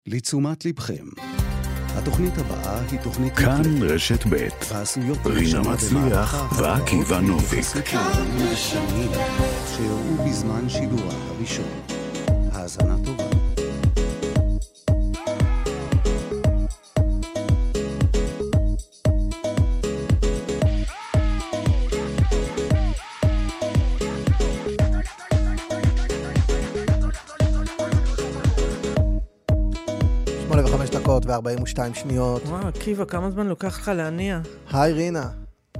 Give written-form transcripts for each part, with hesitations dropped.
לתשומת לבכם. התוכנית הבאה היא תוכנית כאן רשת ב' רינה מצליח ועקיבא נוביק. שהראו בזמן שידורה הראשון. האזנה טובה. ו42 שניות. וואו, עקיבא, כמה זמן לוקח לך להניע? היי רינה.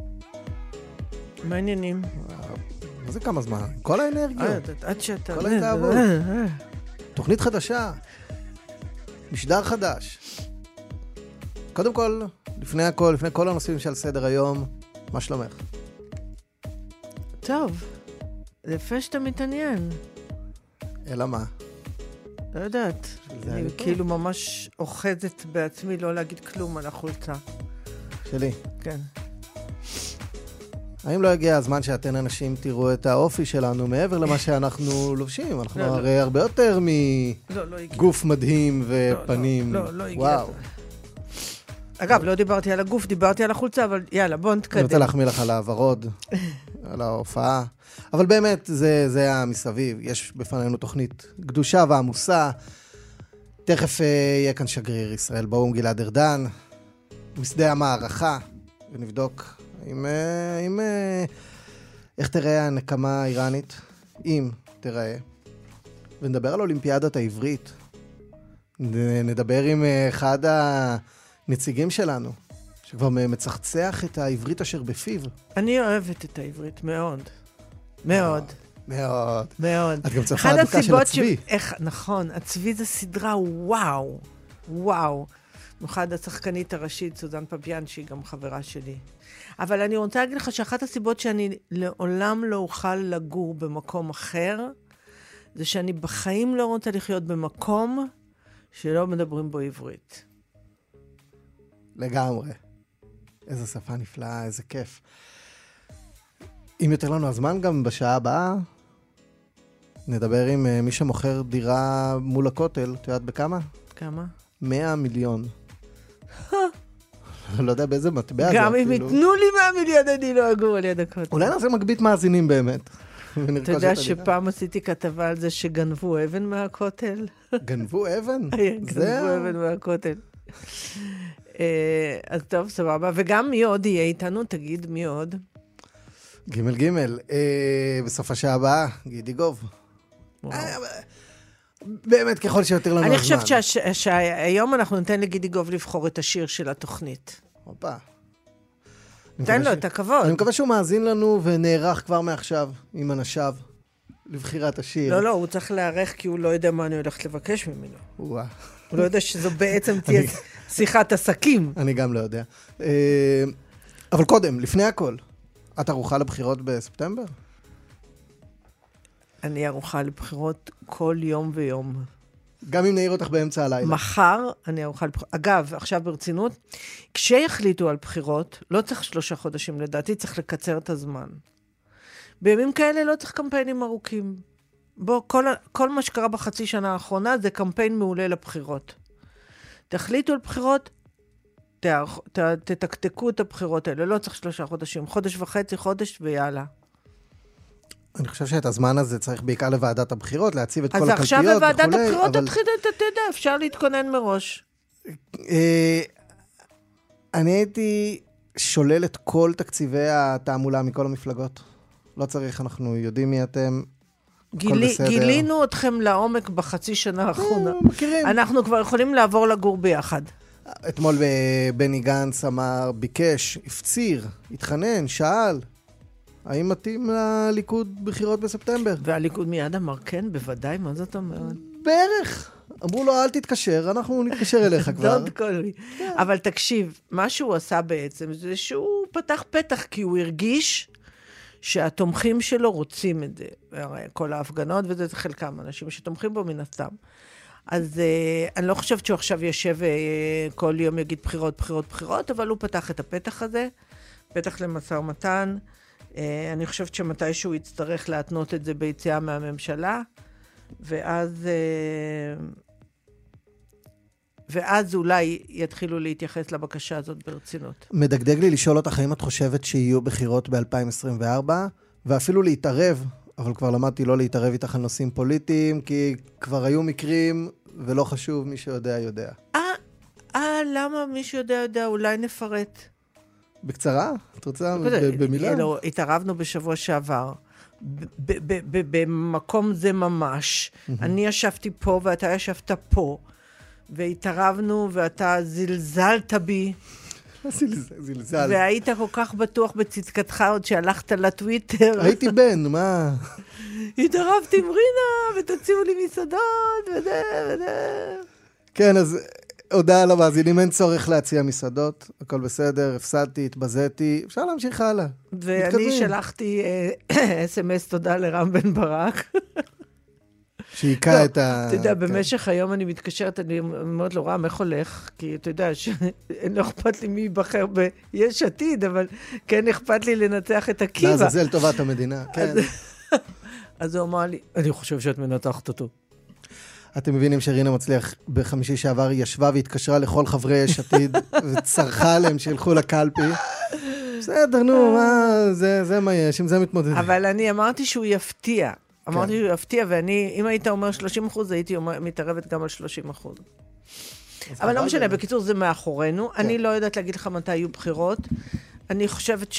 מה העניינים? מה זה כמה זמן? כל האנרגיות. עד שאתה... כל ההתאהבות. תוכנית חדשה. משדר חדש. קודם כל, לפני כל הנושאים שעל סדר היום, מה שלומך? טוב, לפני שאתה מתעניין. אלא מה? לא יודעת. אני כאילו ממש אוחזת בעצמי לא להגיד כלום על החולצה. שלי. כן. האם לא הגיע הזמן שאתן אנשים תראו את האופי שלנו מעבר למה שאנחנו לובשים? אנחנו הרי הרבה יותר מגוף מדהים ופנים. לא הגיע. אגב, לא דיברתי על הגוף, דיברתי על החולצה, אבל יאללה, בוא נתקדם. אני רוצה להחמיא לך על הוורוד, על ההופעה. אבל באמת, זה היה מסביב. יש בפנינו תוכנית קדושה ועמוסה. תכף יהיה כאן שגריר ישראל באו"ם גלעד ארדן, משדה המערכה, ונבדוק איך תראה הנקמה האיראנית, אם תראה. ונדבר על אולימפיאדת העברית. נדבר עם אחד הנציגים שלנו, שכבר מצחצח את העברית אשר בפיו. אני אוהבת את העברית מאוד. מאוד. מאוד. מאוד. את גם צריכה הדוקה של הצבי. נכון, הצבי זה סדרה, וואו. וואו. במיוחד השחקנית הראשית, סוזן פביאן, שהיא גם חברה שלי. אבל אני רוצה להגיד לך שאחת הסיבות שאני לעולם לא אוכל לגור במקום אחר, זה שאני בחיים לא רוצה לחיות במקום שלא מדברים בו עברית. לגמרי. איזו שפה נפלאה, איזה כיף. אם יותר לנו הזמן, גם בשעה הבאה, נדבר עם מי שמוכר דירה מול הכותל. את יודעת בכמה? כמה? 100 מיליון. לא יודע באיזה מטבע זה. גם אם ייתנו לי 100 מיליון, אני לא אגור על יד הכותל. אולי נעשה מגבית מאזינים באמת. אתה יודע שפעם עשיתי כתבה על זה שגנבו אבן מהכותל? גנבו אבן? גנבו אבן מהכותל. אז טוב, סבבה. וגם מי עוד יהיה איתנו? תגיד, מי עוד? ג' בסוף השעה הבאה, גידי גוב. באמת ככל שיותר לנו הזמן. אני חושבת שהיום אנחנו ניתן לגידי גוב לבחור את השיר של התוכנית. הופה. ניתן לו את הכבוד. אני מקווה שהוא מאזין לנו ונערך כבר מעכשיו עם אנשיו לבחירת השיר. לא, הוא צריך להערך כי הוא לא יודע מה אני הולכת לבקש ממנו. הוא לא יודע שזו בעצם תהיה שיחת עסקים. אני גם לא יודע. אבל קודם, לפני הכל, את ערוכה לבחירות בספטמבר? אני ערוכה לבחירות כל יום ויום. גם אם נעיר אותך באמצע הלילה. מחר אני ערוכה לבחירות. אגב, עכשיו ברצינות, כשיחליטו על בחירות, לא צריך 3 חודשים לדעתי, צריך לקצר את הזמן. בימים כאלה לא צריך קמפיינים ארוכים. בוא, כל מה שקרה בחצי שנה האחרונה זה קמפיין מעולה לבחירות. תחליטו על בחירות, תתקתקו את הבחירות האלה, לא צריך 3 חודשים, 1.5 חודש ויאללה. אני חושב שאת הזמן הזה צריך בעיקר לוועדת הבחירות, להציב את כל הקלפיות וכו'. אז עכשיו בוועדת הבחירות תתחיל, אתה יודע, אפשר להתכונן מראש. אני הייתי שולל את כל תקציבי התעמולה מכל המפלגות. לא צריך, אנחנו יודעים מי אתם. גילינו אתכם לעומק בחצי שנה האחרונה. מכירים. אנחנו כבר יכולים לעבור לגור ביחד. אתמול בני גנץ אמר, ביקש, הפציר, התחנן, שאל, האם מתאים לליכוד בחירות בספטמבר? והליכוד מיד אמר, כן, בוודאי, מה זאת אומרת? בערך. אמרו לו, אל תתקשר, אנחנו נתקשר אליך כבר. אבל תקשיב, מה שהוא עשה בעצם, זה שהוא פתח פתח, כי הוא הרגיש שהתומכים שלו רוצים את זה. כל ההפגנות, וזה חלקם אנשים שתומכים בו מן הסתם. אז אני לא חושבת שהוא עכשיו יושב כל יום יגיד בחירות, אבל הוא פתח את הפתח הזה, פתח למשא ומתן. אני חושבת שמתישהו יצטרך להתנות את זה ביציאה מהממשלה, ואז ואז אולי יתחילו להתייחס לבקשה הזאת ברצינות. מדגדג לי לשאול אותך, האם את חושבת שיהיו בחירות ב-2024, ואפילו להתערב, אבל כבר למדתי לא להתערב איתך על נושאים פוליטיים, כי כבר היו מקרים, ולא חשוב, מי שיודע, יודע. למה מי שיודע, אולי נפרט. בקצרה? את רוצה במילה? התערבנו בשבוע שעבר. במקום זה ממש. אני ישבתי פה ואתה ישבת פה, והתערבנו ואתה זלזלת בי. זלזל. והיית כל כך בטוח בצדקתך עוד שהלכת לטוויטר. הייתי בן, מה? התערבתי עם רינה ותוציאו לי מסעדות וזה. כן, אז הודעה למאזינים, אין צורך להציע מסעדות, הכל בסדר, הפסדתי, התבזיתי, אפשר להמשיך הלאה. ואני שלחתי SMS תודה לרם בן ברק. שיקע את ה... אתה יודע, במשך היום אני מתקשרת, אני מאוד לא רם, איך הולך? כי אתה יודע, אין לא אכפת לי מי ייבחר ביש עתיד, אבל כן אכפת לי לנצח את עקיבא. לעזאזל טובת המדינה, כן. אז הוא אמר לי, אני חושב שאת מנתחת אותו. אתם מבינים שרינה מצליח בחמישי שעבר ישבה והתקשרה לכל חברי יש עתיד, וצרחה עליהם שילכו לקלפי. בסדר, נו, זה מה יש, עם זה מתמודדים. אבל אני אמרתי שהוא יפתיע. אמרתי שהוא יפתיע, ואני, אם היית אומר 30%, הייתי מתערבת גם על 30%. אבל לא משנה, בקיצור זה מאחורינו. אני לא יודעת להגיד לך מתי יהיו בחירות. אני חושבת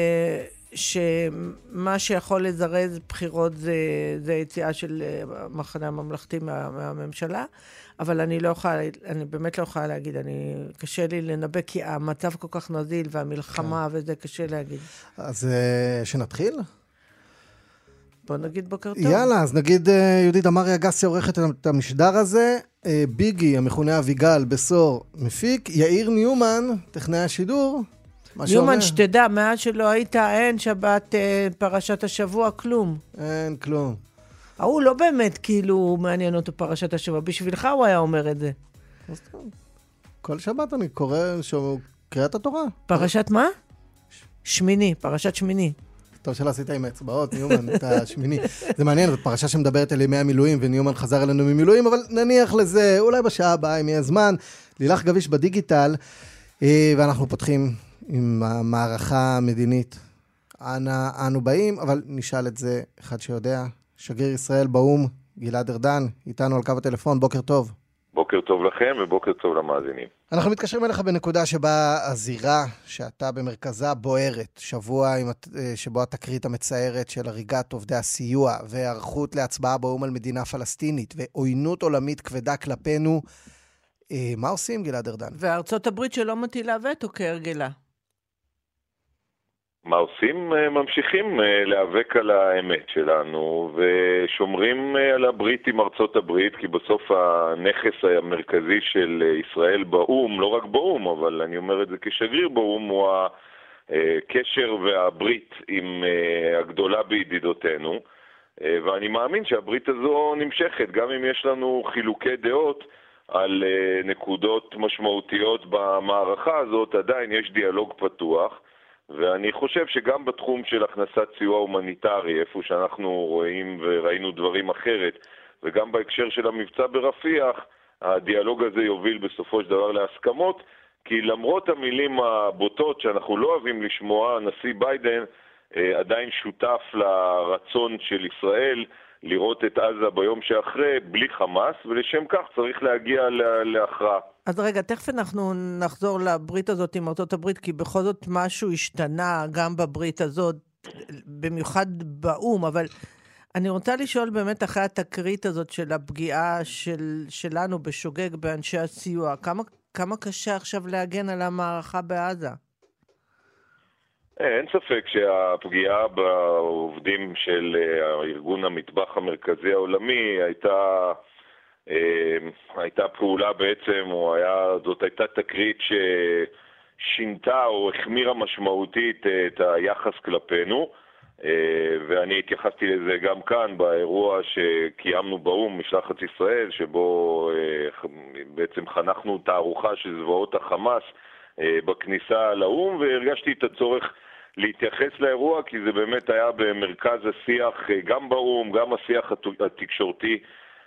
שמה שיכול לזרז בחירות זה יציאה של המחנה הממלכתי מהממשלה, אבל אני באמת לא יכולה להגיד, קשה לי לנבא, כי המצב כל כך נזיל, והמלחמה וזה קשה להגיד. אז שנתחיל? בוא נגיד בוקר טוב. יאללה, אז נגיד יהודית אמרי אגסי עורכת את המשדר הזה, ביגי, המכונה אביגל, בסור, מפיק, יאיר ניומן, טכנאי השידור, ניומן, שתדע, מאז שלא היית, אין שבת פרשת השבוע, כלום. אין כלום. הוא לא באמת כאילו מעניין אותו פרשת השבוע, בשבילך הוא היה אומר את זה. כל שבת אני קורא קריאת התורה. פרשת מה? שמיני, פרשת שמיני. טוב שלא עשית עם האצבעות, ניומן, את השמיני. זה מעניין, זאת פרשה שמדברת על ימי המילואים, וניומן חזר אלינו ממילואים, אבל נניח לזה, אולי בשעה הבאה, אם יהיה זמן, לילך גביש בדיגיטל, ואנחנו פותחים עם המערכה המדינית. אנו באים, אבל נשאל את זה אחד שיודע. שגריר ישראל באום, גלעד ארדן, איתנו על קו הטלפון, בוקר טוב. בוקר טוב לכם ובוקר טוב למאזינים. אנחנו מתקשרים אליך בנקודה שבה הזירה שאתה במרכזה בוערת, שבוע שבו התקרית המצערת של הריגת עובדי הסיוע והערכות להצבעה באום על מדינה פלסטינית ועוינות עולמית כבדה כלפינו. מה עושים, גלעד ארדן? וארצות הברית שלא מטילה וטו כהרגלה. מה עושים? ממשיכים להיאבק על האמת שלנו ושומרים על הברית עם ארצות הברית, כי בסוף הנכס המרכזי של ישראל באום, לא רק באום, אבל אני אומר את זה כשגריר באום, הוא הקשר והברית עם הגדולה בידידותינו, ואני מאמין שהברית הזו נמשכת, גם אם יש לנו חילוקי דעות על נקודות משמעותיות במערכה הזאת, עדיין יש דיאלוג פתוח, ואני חושב שגם בתחום של הכנסת סיוע הומניטרי, איפה שאנחנו רואים וראינו דברים אחרת, וגם בהקשר של המבצע ברפיח, הדיאלוג הזה יוביל בסופו של דבר להסכמות, כי למרות המילים הבוטות שאנחנו לא אוהבים לשמוע, הנשיא ביידן עדיין שותף לרצון של ישראל לראות את עזה ביום שאחרי בלי חמאס, ולשם כך צריך להגיע להכרעה. אז רגע, תכף אנחנו נחזור לברית הזאת עם ארצות הברית, כי בכל זאת משהו השתנה גם בברית הזאת, במיוחד באום, אבל אני רוצה לשאול באמת אחרי התקרית הזאת של הפגיעה שלנו בשוגג באנשי הסיוע, כמה קשה עכשיו להגן על המערכה בעזה? אין ספק שהפגיעה בעובדים של ארגון המטבח המרכזי העולמי הייתה פעולה בעצם, זאת הייתה תקרית ששינתה או החמירה משמעותית את היחס כלפינו, ואני התייחסתי לזה גם כאן באירוע שקיימנו באום, משלחת ישראל, שבו בעצם חנכנו תערוכה של זוועות החמאס בכניסה לאום, והרגשתי את הצורך להתייחס לאירוע, כי זה באמת היה במרכז השיח גם באום, גם השיח התקשורתי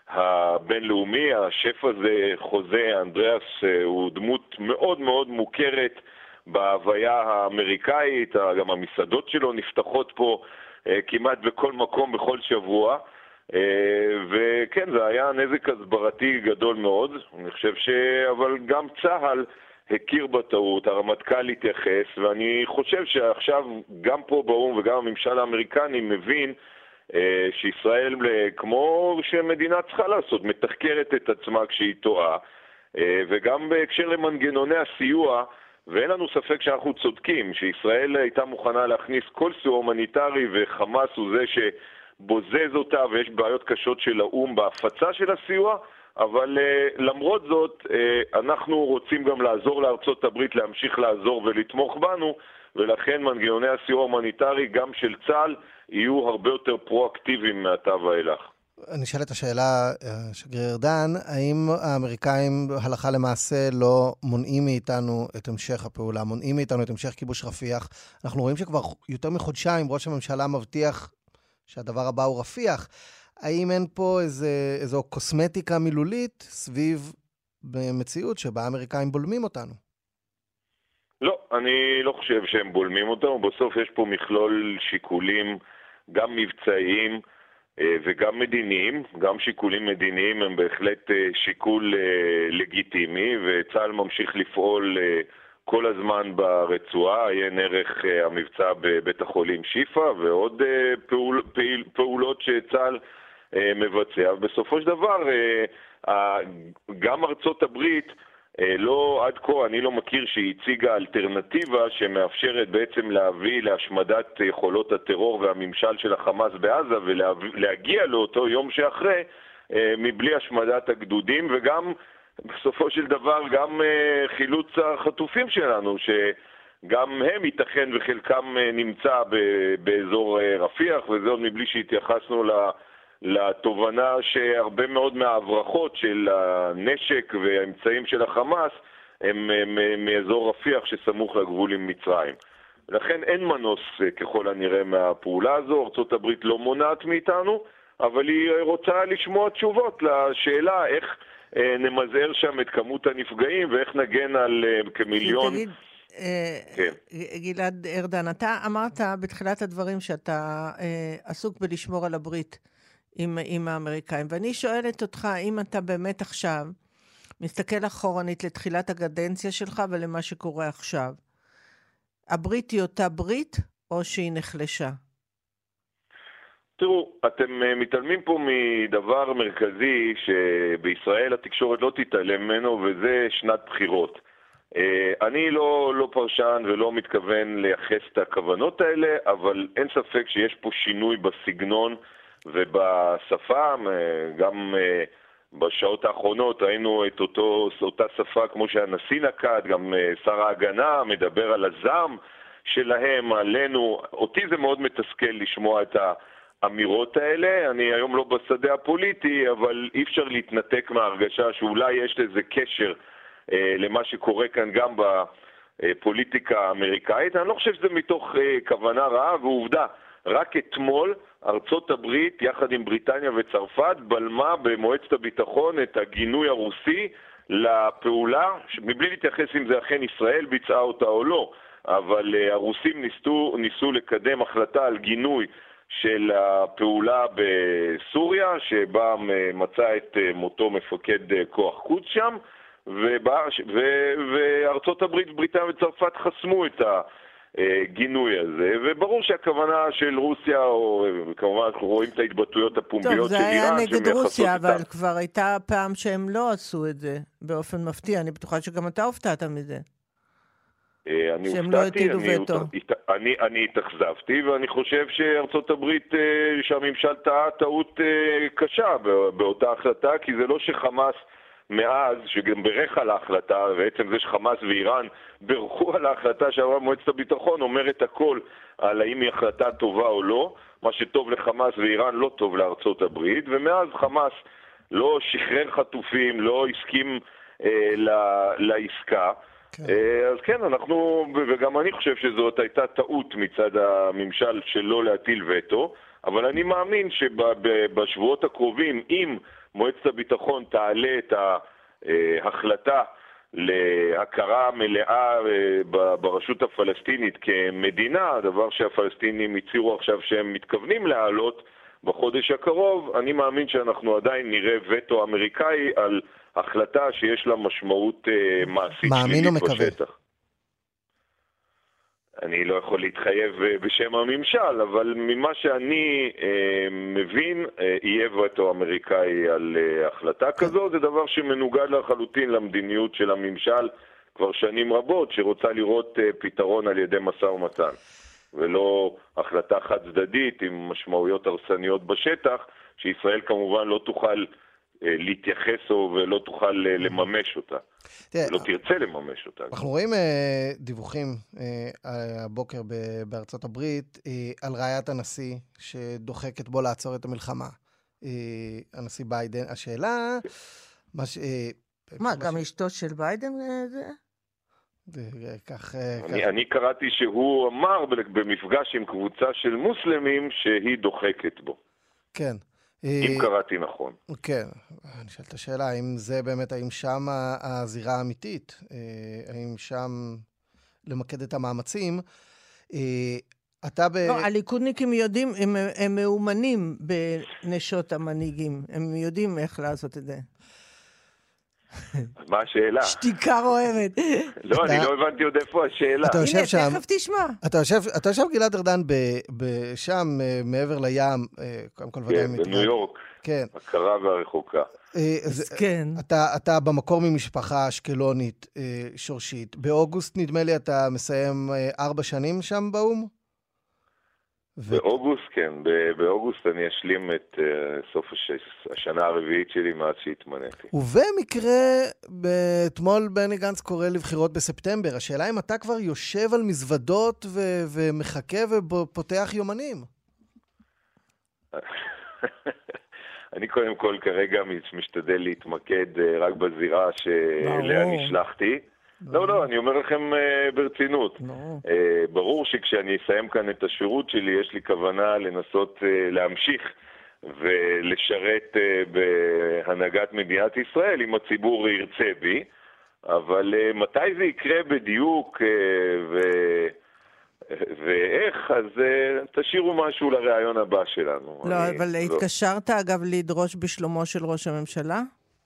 הבינלאומי. השף הזה, חוזה אנדריאס, הוא דמות מאוד מאוד מוכרת בהוויה האמריקאית, גם המסעדות שלו נפתחות פה כמעט בכל מקום, בכל שבוע, וכן, זה היה נזק הסברתי גדול מאוד. אני חושב אבל גם צה"ל הכיר בטעות, הרמטכ"ל התייחס, ואני חושב שעכשיו גם פה באום וגם הממשל האמריקני מבין שישראל, כמו שמדינה צריכה לעשות, מתחקרת את עצמה כשהיא טועה, וגם בהקשר למנגנוני הסיוע, ואין לנו ספק שאנחנו צודקים, שישראל הייתה מוכנה להכניס כל סיוע הומניטרי, וחמאס הוא זה שבוזז אותה, ויש בעיות קשות של האום בהפצה של הסיוע, אבל למרות זאת, אנחנו רוצים גם לעזור לארצות הברית להמשיך לעזור ולתמוך בנו, ולכן מנגנוני הסיוע ההומניטרי גם של צה"ל יהיו הרבה יותר פרואקטיביים מעתה ואילך. אני שאלת השאלה, שגריר ארדן, האם האמריקאים הלכה למעשה לא מונעים מאיתנו את המשך הפעולה, מונעים מאיתנו את המשך כיבוש רפיח? אנחנו רואים שכבר יותר מחודשיים ראש הממשלה מבטיח שהדבר הבא הוא רפיח. האם אין פה איזו קוסמטיקה מילולית סביב במציאות שבה האמריקאים בולמים אותנו? לא, אני לא חושב שהם בולמים אותנו. בסוף יש פה מכלול שיקולים גם מבצעיים וגם מדיניים. גם שיקולים מדיניים הם בהחלט שיקול לגיטימי, וצה"ל ממשיך לפעול כל הזמן ברצועה. עיין ערך המבצע בבית החולים שיפה ועוד פעולות שצה"ל מבצע. בסופו של דבר גם ארצות הברית לא, עד כה אני לא מכיר שהיא הציגה אלטרנטיבה שמאפשרת בעצם להביא להשמדת יכולות הטרור והממשל של החמאס בעזה ולהגיע לאותו יום שאחרי מבלי השמדת הגדודים, וגם בסופו של דבר גם חילוץ החטופים שלנו, שגם הם ייתכן וחלקם נמצא באזור רפיח, וזה עוד מבלי שהתייחסנו לתובנה שהרבה מאוד מההברחות של הנשק והאמצעים של החמאס הם מאזור רפיח שסמוך לגבול עם מצרים. לכן אין מנוס ככל הנראה מהפעולה הזו. ארצות הברית לא מונעת מאיתנו, אבל היא רוצה לשמוע תשובות לשאלה איך נמזער שם את כמות הנפגעים ואיך נגן על כמיליון. תגיד, גלעד ארדן, אתה אמרת בתחילת הדברים שאתה עסוק בלשמור על הברית עם האמריקאים, ואני שואלת אותך, אם אתה באמת עכשיו מסתכל אחורנית לתחילת הקדנציה שלך ולמה שקורה עכשיו, הברית היא אותה ברית או שהיא נחלשה? תראו, אתם מתעלמים פה מדבר מרכזי שבישראל התקשורת לא תתעלם ממנו, וזה שנת בחירות. אני לא פרשן ולא מתכוון לייחס את הכוונות האלה, אבל אין ספק שיש פה שינוי בסגנון ובשפה. גם בשעות האחרונות ראינו את אותה שפה כמו שהנשיא נקט, גם שר ההגנה מדבר על הזעם שלהם עלינו. אותי זה מאוד מתסכל לשמוע את האמירות האלה. אני היום לא בשדה הפוליטי, אבל אי אפשר להתנתק מההרגשה שאולי יש לזה קשר למה שקורה כאן גם בפוליטיקה האמריקאית. אני לא חושב שזה מתוך כוונה רעה, ועובדה, רק אתמול ארצות הברית יחד עם בריטניה וצרפת בלמה במועצת הביטחון את הגינוי הרוסי לפעולה, מבלי להתייחס אם זה אכן ישראל ביצעה אותה או לא, אבל הרוסים ניסו לקדם החלטה על גינוי של הפעולה בסוריה, שבה מצא את מותו מפקד כוח קודס שם, וארצות הברית, בריטניה וצרפת חסמו את הגינוי הזה, וברור שהכוונה של רוסיה, או כמובן אנחנו רואים את ההתבטאויות הפומביות של איראן, טוב, זה היה נגד רוסיה, אבל כבר הייתה פעם שהם לא עשו את זה באופן מפתיע. אני בטוחה שגם אתה הופתעת מזה. אני התאכזבתי, ואני חושב שארצות הברית, שהממשל טעה טעות קשה באותה החלטה, כי זה לא שחמאס מאז, שגם ברך על ההחלטה, בעצם זה שחמאס ואיראן ברכו על ההחלטה שעברה מועצת הביטחון, אומרת הכל על האם היא החלטה טובה או לא. מה שטוב לחמאס ואיראן לא טוב לארצות הברית, ומאז חמאס לא שחרר חטופים, לא הסכים לעסקה. אז כן, אנחנו, וגם אני חושב שזאת הייתה טעות מצד הממשל שלא להטיל וטו, אבל אני מאמין שבשבועות הקרובים, אם מועצת הביטחון תעלה את ההחלטה להכרה מלאה ברשות הפלסטינית כמדינה, דבר שהפלסטינים הצהירו עכשיו שהם מתכוונים להעלות בחודש הקרוב, אני מאמין שאנחנו עדיין נראה וטו אמריקאי על החלטה שיש לה משמעות מעשית שלילית בשטח. אני לא יכול להתחייב בשם הממשל, אבל ממה שאני מבין, יהיה וטו אמריקאי על החלטה כזו. זה דבר שמנוגד לחלוטין למדיניות של הממשל כבר שנים רבות, שרוצה לראות פתרון על ידי משא ומתן, ולא החלטה חד צדדית עם משמעויות הרסניות בשטח, שישראל כמובן לא תוכל להתייחס ולא תוכל לממש אותה. לא תרצה לממש אותה. אנחנו רואים דיווחים הבוקר בארצות הברית על רעיית הנשיא שדוחקת בו לעצור את המלחמה. הנשיא ביידן, השאלה... גם אשתו של ביידן זה? אני קראתי שהוא אמר במפגש עם קבוצה של מוסלמים שהיא דוחקת בו. כן. אם קראתי נכון. כן, אני שואל את השאלה, האם זה באמת, האם שם הזירה האמיתית, האם שם למקד את המאמצים, לא, הליכודניקים יודעים, הם מאומנים בנשות המנהיגים, הם יודעים איך לעשות את זה. מה השאלה? שתיקה רועמת. לא, אני לא הבנתי עוד איפה השאלה. הנה, תכף תשמע. אתה יושב גלעד ארדן שם, מעבר לים, קודם כל ודאי מתגן. בניו יורק, הקרה והרחוקה. כן. אתה במקור ממשפחה אשקלונית שורשית. באוגוסט נדמה לי אתה מסיים 4 שנים שם באום? באוגוסט, כן. באוגוסט אני אשלים את סוף השנה הרביעית שלי מאז שהתמניתי. ובמקרה, אתמול בני גנץ קורא לבחירות בספטמבר. השאלה אם אתה כבר יושב על מזוודות ומחכה ופותח יומנים. אני קודם כל כרגע משתדל להתמקד רק בזירה שאליה נשלחתי. לא, אני אומר לכם ברצינות. ברור שכשאני אסיים כאן את השירות שלי, יש לי כוונה לנסות להמשיך ולשרת בהנהגת מדינת ישראל, אם הציבור ירצה בי, אבל מתי זה יקרה בדיוק ואיך, אז תשאירו משהו לרעיון הבא שלנו. לא, אבל התקשרת אגב לדרוש בשלומו של ראש הממשלה?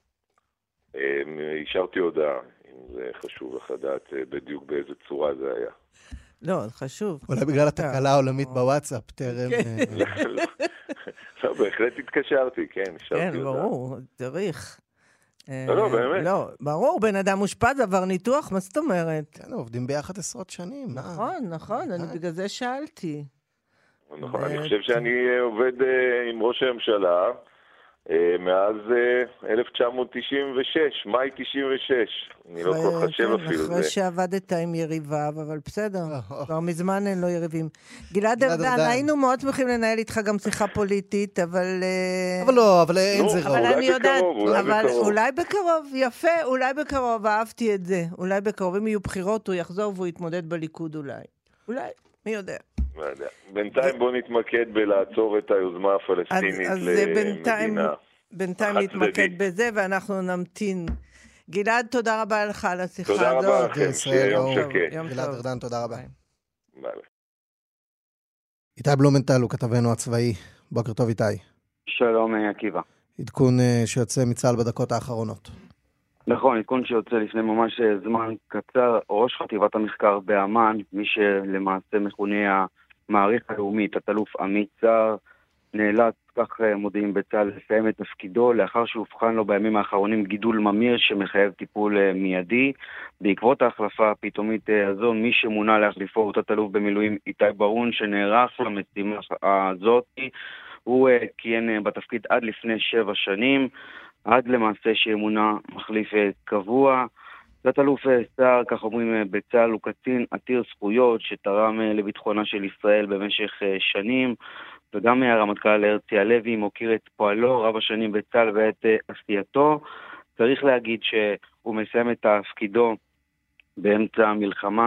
השארתי הודעה. זה חשוב לך לדעת בדיוק באיזה צורה זה היה. לא, זה חשוב. אולי בגלל התקלה העולמית בוואטסאפ, טרם... לא, בהחלט התקשרתי, כן, השארתי כן, ברור, צריך. לא, באמת. לא, ברור, בן אדם מושפע, עבר ניתוח, מה זאת אומרת? כן, עובדים ביחד 10 שנים. נכון, אני בגלל זה שאלתי. נכון, אני חושב שאני עובד עם ראש הממשלה, מאז 1996, מאי 96. אני לא כל חשב אפילו זה. אחרי שעבדת עם יריביו, אבל בסדר, כבר מזמן אין לו יריבים. גלעד ארדן, היינו מאוד שמחים לנהל איתך גם שיחה פוליטית, אבל... אבל אין זה ראוי. אבל אני יודעת, אולי בקרוב, יפה, אולי בקרוב, אהבתי את זה. אולי בקרוב, אם יהיו בחירות, הוא יחזור והוא יתמודד בליכוד אולי. אולי, מי יודע. בינתיים בוא נתמקד בלעצור את היוזמה הפלסטינית למדינה. בינתיים נתמקד בזה ואנחנו נמתין. גלעד, תודה רבה לך על השיחה הזאת. תודה רבה לכם, שיום שקט. גלעד ארדן, תודה רבה. ביי. איתי בלומנטל הוא כתבנו הצבאי. בוקר טוב איתי. שלום עקיבא. עדכון שיוצא מצה"ל בדקות האחרונות. נכון, עדכון שיוצא לפני ממש זמן קצר, ראש חטיבת המחקר באמן, מי שלמעשה מכונה המעריך הלאומי, תת-אלוף עמית צער, נאלץ, כך מודיעים בצה"ל, לסיים את תפקידו לאחר שהובחן לו בימים האחרונים גידול ממיר שמחייב טיפול מיידי. בעקבות ההחלפה הפתאומית הזו, מי שמונה להחליפו הוא תת-אלוף במילואים איתי ברון, שנערך למשימה הזאת. הוא כיהן בתפקיד עד לפני 7 שנים, עד למעשה שימונה מחליף קבוע. תת-אלוף צער, כך אומרים בצה"ל, הוא קצין עתיר זכויות שתרם לביטחונה של ישראל במשך שנים, וגם הרמטכ"ל הרצי הלוי מוקיר את פועלו רב השנים בצה"ל ואת עשייתו. צריך להגיד שהוא מסיים את תפקידו באמצע המלחמה,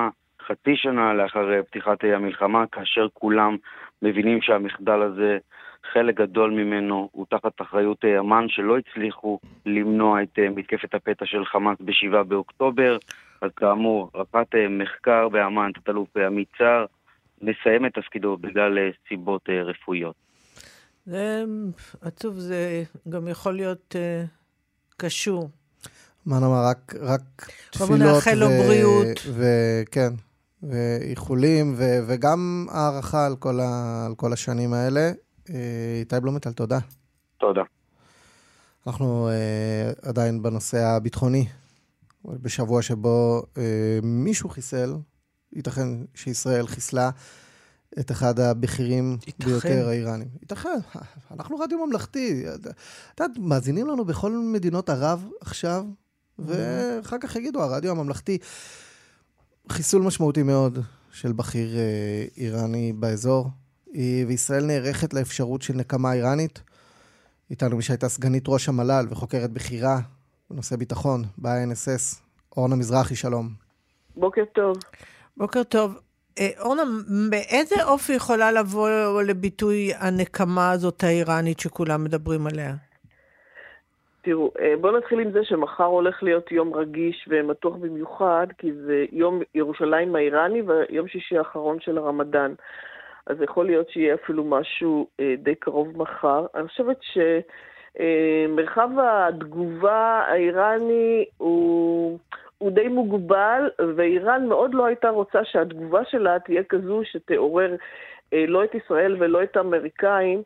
חצי שנה לאחר פתיחת המלחמה, כאשר כולם מבינים שהמחדל הזה, חלק גדול ממנו הוא תחת אחריות אמ"ן, שלא הצליחו למנוע את מתקפת הפתע של חמאס ב7 באוקטובר. אז כאמור, רפ"ט מחקר באמ"ן, תת-אלוף עמית סער, מסיים את תפקידו בגלל סיבות רפואיות. זה עצוב, זה גם יכול להיות קשור. מה נאמר, רק תפילות וכן, ואיחולים וגם הערכה על כל השנים האלה. איתי בלומנטל, תודה. תודה. אנחנו עדיין בנושא הביטחוני, בשבוע שבו מישהו חיסל, ייתכן שישראל חיסלה את אחד הבכירים ביותר האיראנים. ייתכן, אנחנו רדיו ממלכתי. מאזינים לנו בכל מדינות ערב עכשיו, ואחר כך יגידו, הרדיו הממלכתי, חיסול משמעותי מאוד של בכיר איראני באזור, וישראל נערכת לאפשרות של נקמה איראנית. איתנו מי שהייתה סגנית ראש המל"ל וחוקרת בכירה בנושא ביטחון, ב-INSS, אורנה מזרחי, שלום. בוקר טוב. בוקר טוב. אורנה, באיזה אופי יכולה לבוא לביטוי הנקמה הזאת האיראנית שכולם מדברים עליה? תראו, בואו נתחיל עם זה שמחר הולך להיות יום רגיש ומתוח במיוחד, כי זה יום ירושלים האיראני ויום שישי האחרון של הרמדאן. אז יכול להיות שיהיה אפילו משהו די קרוב מחר. אני חושבת שמרחב התגובה האיראני הוא די מוגבל, ואיראן מאוד לא הייתה רוצה שהתגובה שלה תהיה כזו שתעורר לא את ישראל ולא את האמריקאים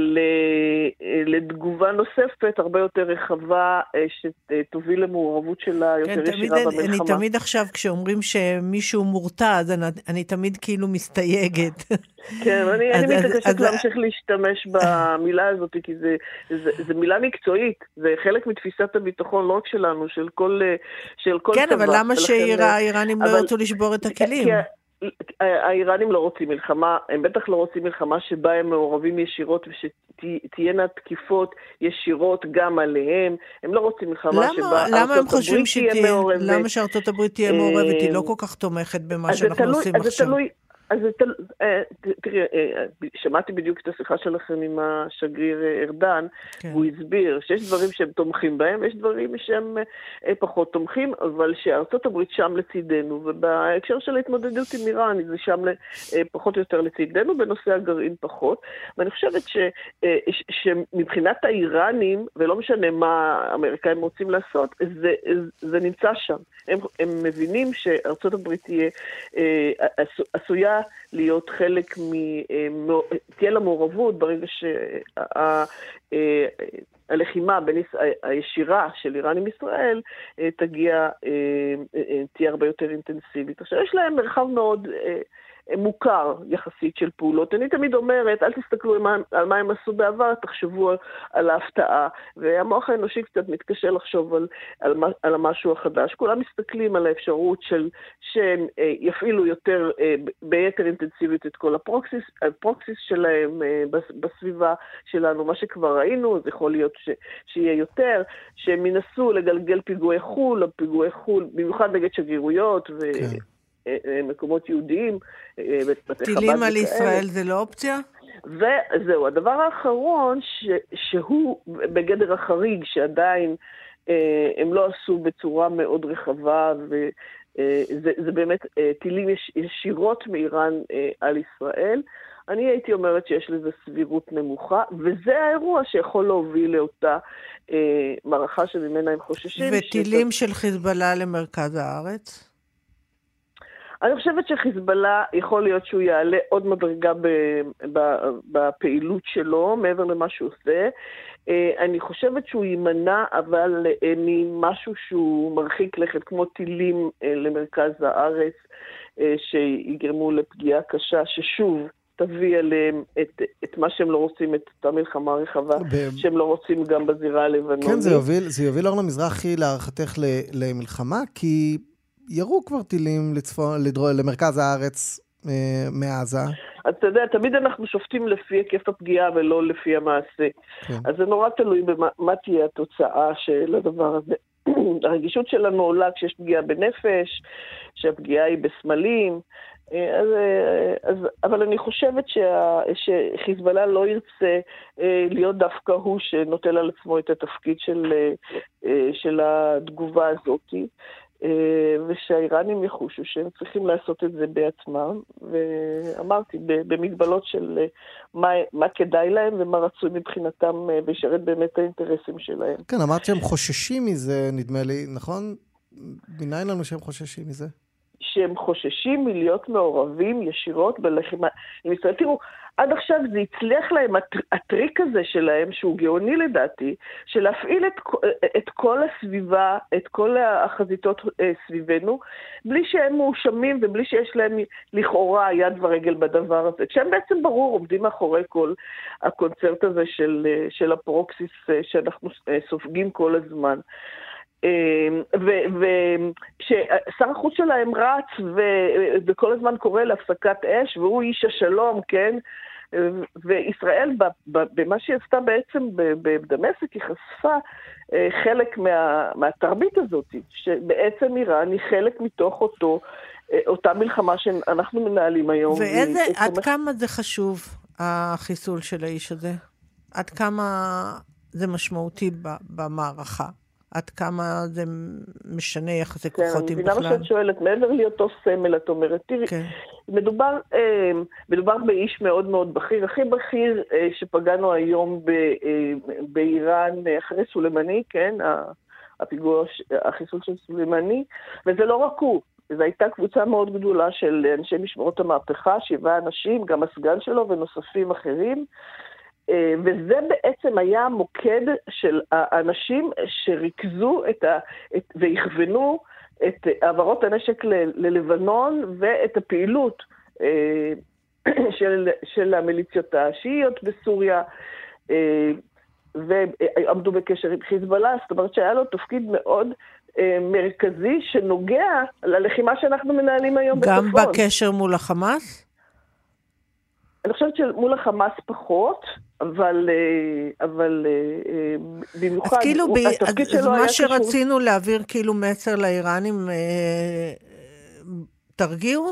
לתגובה נוספת הרבה יותר רחבה שתוביל למעורבות שלה יותר ישירה במלחמה. אני תמיד עכשיו כשאומרים שמישהו מורתע, אז אני תמיד כאילו מסתייגת. כן, אני מתעקשת להמשיך להשתמש במילה הזאת, כי זה מילה מקצועית, זה חלק מתפיסת הביטחון, לא רק שלנו, של כל צבא. כן, אבל למה שהאיראנים לא ירצו לשבור את הכלים? האיראנים לא רוצים מלחמה, הם בטח לא רוצים מלחמה שבה הם מעורבים ישירות ושתהיינה תקיפות ישירות גם עליהם. הם לא רוצים מלחמה שבה ארצות הברית תהיה מעורבת. למה שארצות הברית תהיה מעורבת? היא לא כל כך תומכת במה שאנחנו עושים עכשיו. אז תראי, שמעתי בדיוק את השיחה שלכם עם השגריר ארדן, והוא הסביר שיש דברים שהם תומכים בהם, ויש דברים שהם פחות תומכים, אבל שארצות הברית שם לצידנו, ובהקשר של ההתמודדות עם איראן, זה שם פחות או יותר לצידנו, בנושא הגרעין פחות, ואני חושבת שמבחינת האיראנים, ולא משנה מה האמריקאים רוצים לעשות, זה נמצא שם. הם מבינים שארצות הברית עשויה להיות חלק תהיה לה מעורבות ברגע שהלחימה הישירה של איראן עם ישראל תהיה הרבה יותר אינטנסיבית. עכשיו יש להם מרחב מאוד מוכר יחסית של פעולות. אני תמיד אומרת, אל תסתכלו על מה הם עשו בעבר, תחשבו על ההפתעה. והמוח האנושי קצת מתקשה לחשוב על המשהו החדש. כולם מסתכלים על האפשרות שהם יפעילו יותר, ביתר אינטנסיבית את כל הפרוקסיס שלהם בסביבה שלנו. מה שכבר ראינו, אז יכול להיות שיהיה יותר, שהם ינסו לגלגל פיגועי חול, במיוחד נגד שגרירויות מקומות יהודיים. טילים על ישראל זה לא אופציה? וזהו, הדבר האחרון שהוא בגדר החריג שעדיין הם לא עשו בצורה מאוד רחבה, וזה באמת טילים ישירות מאיראן על ישראל. אני הייתי אומרת שיש לזה סבירות נמוכה, וזה האירוע שיכול להוביל לאותה מערכה שממנה הם חוששים. וטילים של חיזבאללה למרכז הארץ? אני חושבת שחיזבאללה יכול להיות שהוא יעלה עוד מדרגה בפעילות שלו, מעבר למה שהוא עושה. אני חושבת שהוא יימנע, אבל ממשהו שהוא מרחיק לכת, כמו טילים למרכז הארץ, שיגרמו לפגיעה קשה, ששוב תביא עליהם את מה שהם לא רוצים, את אותה מלחמה רחבה, שהם לא רוצים גם בזירה הלבנונית. כן, זה יוביל אורנה מזרחי להערכתך למלחמה, כי ירו כבר טילים למרכז הארץ מעזה. אתה יודע, תמיד אנחנו שופטים לפי היקף הפגיעה ולא לפי המעשה. כן. אז זה נורא תלוי במה תהיה התוצאה של הדבר הזה. הרגישות שלנו עולה כשיש פגיעה בנפש, שהפגיעה היא בסמלים, אבל אני חושבת שחיזבאללה לא ירצה להיות דווקא הוא שנוטל על עצמו את התפקיד של התגובה הזאת, ושהאיראנים יחושו שהם צריכים לעשות את זה בעצמם, ואמרתי, במגבלות של מה כדאי להם ומה רצוי מבחינתם, וישרת באמת האינטרסים שלהם. כן, אמרת שהם חוששים מזה, נדמה לי, נכון? מניין לנו שהם חוששים מזה? שהם חוששים מלהיות מעורבים ישירות בלחימה עם ישראל. תראו, עד עכשיו זה הצליח להם, הטריק הזה שלהם, שהוא גאוני לדעתי, של להפעיל את כל הסביבה, את כל החזיתות סביבנו, בלי שהם מאושמים ובלי שיש להם לכאורה יד ורגל בדבר הזה. כשהם בעצם ברור עומדים מאחורי כל הקונצרט הזה של הפרוקסיס שאנחנו סופגים כל הזמן. וכששר החוץ שלהם רץ וכל הזמן קורא להפסקת אש, והוא איש השלום, כן? וישראל, במה שהיא עשתה בעצם בדמשק, היא חשפה חלק מהתרבית הזאת, שבעצם איראן היא חלק מתוך אותה מלחמה שאנחנו מנהלים היום. עד כמה זה חשוב, החיסול של האיש הזה? עד כמה זה משמעותי במערכה? עד כמה זה משנה יחסי כוחות עם בכלל? אני מבינה מה שאת שואלת, מעבר להיותו סמל, את אומרת, תראי, מדובר באיש מאוד מאוד בכיר, הכי בכיר שפגענו היום באיראן אחרי סולימני, כן, הפיגוע, החיסול של סולימני, וזה לא רק הוא, זו הייתה קבוצה מאוד גדולה של אנשי משמרות המהפכה, 7 אנשים, גם הסגן שלו ונוספים אחרים, וזה בעצם היה המוקד של האנשים שריכזו והכוונו את העברות הנשק ללבנון ואת הפעילות של המיליציות השיעיות בסוריה, ועמדו בקשר עם חיזבאללה, זאת אומרת שהיה לו תפקיד מאוד מרכזי שנוגע ללחימה שאנחנו מנהלים היום בצפון. גם בקשר מול החמאס? אני חושבת שמול החמאס פחות, אבל במיוחד, אז כאילו, התפקיד שלו היה קשור. מה שרצינו להעביר כאילו מסר לאיראנים, תרגיעו?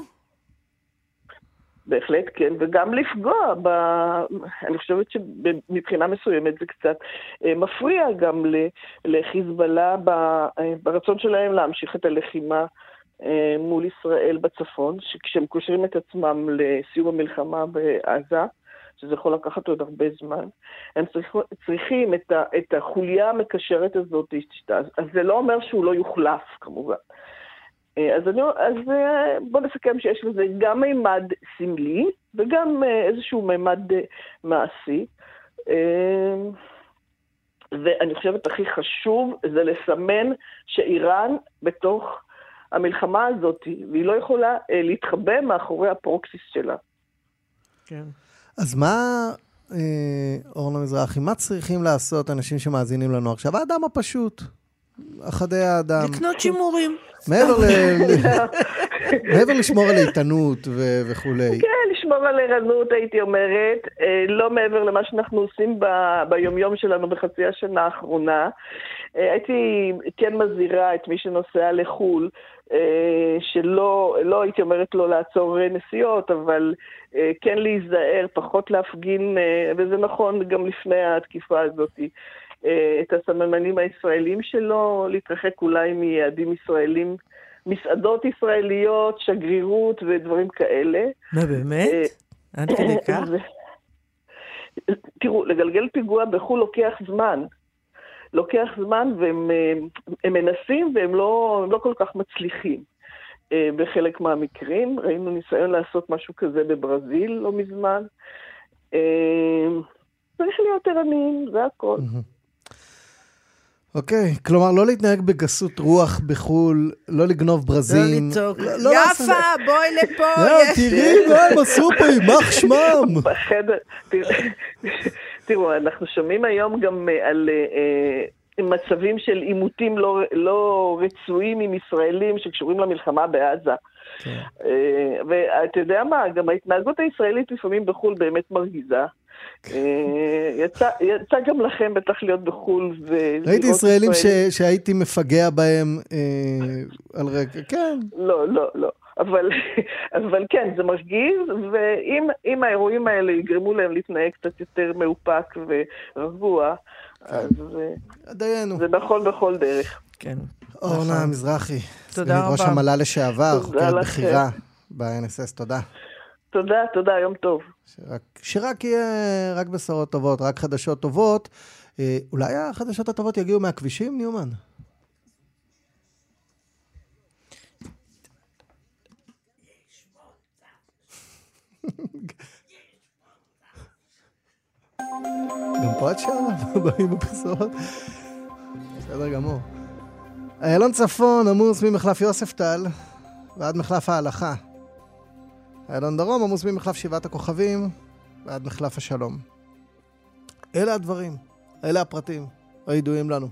בהחלט כן, וגם לפגוע, אני חושבת שמבחינה מסוימת זה קצת מפריע גם לחיזבאללה ברצון שלהם להמשיך את הלחימה מול ישראל בצפון, כשהם קושרים את עצמם לסיום המלחמה בעזה, שזה יכול לקחת עוד הרבה זמן, הם צריכים את החוליה המקשרת הזאת, אז זה לא אומר שהוא לא יוחלף כמובן. אז בוא נסכם שיש לזה גם מימד סמלי, וגם איזשהו מימד מעשי, ואני חושבת הכי חשוב זה לסמן שאיראן בתוך המלחמה הזאת, והיא לא יכולה להתחבא מאחורי הפרוקסיס שלה. כן. אז מה, אורנה מזרחי, מה צריכים לעשות אנשים שמאזינים לנו עכשיו? האדם הפשוט, אחדי האדם. לקנות שימורים. מעבר לשמור על איתנות וכולי. כן, לשמור על ערנות, הייתי אומרת, לא מעבר למה שאנחנו עושים ביומיום שלנו בחצי השנה האחרונה. הייתי כן מזהירה את מי שנוסע לחול, שלא הייתי אומרת לו לעצור נסיעות, אבל כן להיזהר, פחות להפגין, וזה נכון גם לפני התקיפה הזאת, את הסממנים הישראלים שלו, להתרחק אולי מיעדים ישראלים, מסעדות ישראליות, שגרירות ודברים כאלה. מה באמת? עד כדי כך? תראו, לגלגל פיגוע בחו"ל לוקח זמן, והם מנסים והם לא כל כך מצליחים. בחלק מהמקרים, ראינו ניסיון לעשות משהו כזה בברזיל לא מזמן. צריך להיות ערניים, זה הכל. אוקיי, כלומר, לא להתנהג בגסות רוח בחול, לא לגנוב ברזים. לא לצעוק, יפה, בואי לפה. תראי מה הם עשו פה, יימח שמם. בחדר, תראו, אנחנו שומעים היום גם על מצבים של עימותים לא רצויים עם ישראלים שקשורים למלחמה בעזה. ואתה יודע מה, גם ההתנהגות הישראלית לפעמים בחול באמת מרגיזה. יצא גם לכם בטח להיות בחול. ראיתי ישראלים שהייתי מפגע בהם על רקע, כן. לא. אבל כן, זה מרגיז, ואם האירועים האלה יגרמו להם להתנהג קצת יותר מאופק ורגוע, אז זה נכון בכל דרך. כן. אורנה מזרחי, תודה רבה. ראש המל"ל לשעבר, חוקרת בכירה ב-NSS, תודה. תודה, יום טוב. שרק יהיה רק בשורות טובות, רק חדשות טובות. אולי החדשות הטובות יגיעו מהכבישים, ניומן? גם פה את שרה, באים בפרסומות. בסדר גמור. איילון צפון עמוס ממחלף יוספטל ועד מחלף ההלכה. איילון דרום עמוס ממחלף שבעת הכוכבים ועד מחלף השלום. אלה הדברים, אלה הפרטים, הידועים לנו.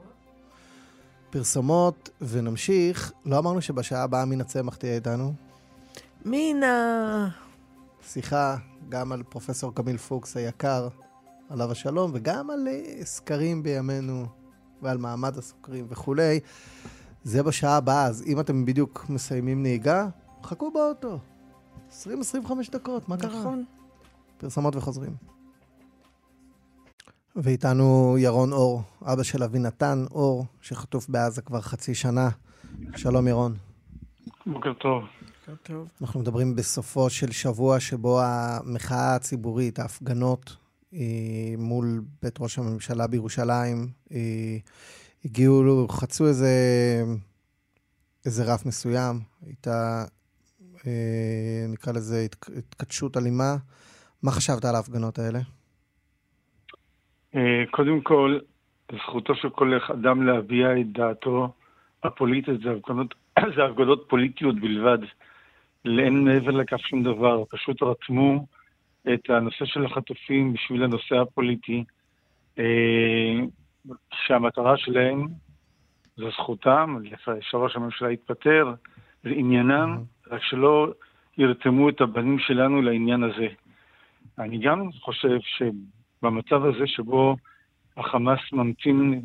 פרסומות ונמשיך. לא אמרנו שבשעה הבאה מינה צמח תהיה איתנו? מינה. שיחה גם על פרופסור קמיל פוקס היקר, עליו השלום, וגם על סקרים בימינו ועל מעמד הסוקרים וכולי. זה בשעה הבאה, אז אם אתם בדיוק מסיימים נהיגה, חכו באוטו. 20-25 דקות, מה קרה? נכון. פרסומות וחוזרים. ואיתנו ירון אור, אבא של אבינתן אור, שחטוף בעזה כבר חצי שנה. שלום ירון. בוקר טוב. אנחנו מדברים בסופו של שבוע שבו המחאה הציבורית, ההפגנות מול בית ראש הממשלה בירושלים, הגיעו, חצו איזה רף מסוים, הייתה, נקרא לזה, התקדשות אלימה. מה חשבת על ההפגנות האלה? קודם כל, זכותו של כל אדם להביע את דעתו הפוליטית, זה הפגנות פוליטיות בלבד. אין מעבר לכך שום דבר, פשוט רתמו את הנושא של החטופים בשביל הנושא הפוליטי, שהמטרה שלהם זו זכותם, שראש הממשלה יתפטר, זה עניינם, רק שלא ירתמו את הבנים שלנו לעניין הזה. אני גם חושב שבמצב הזה שבו החמאס ממתין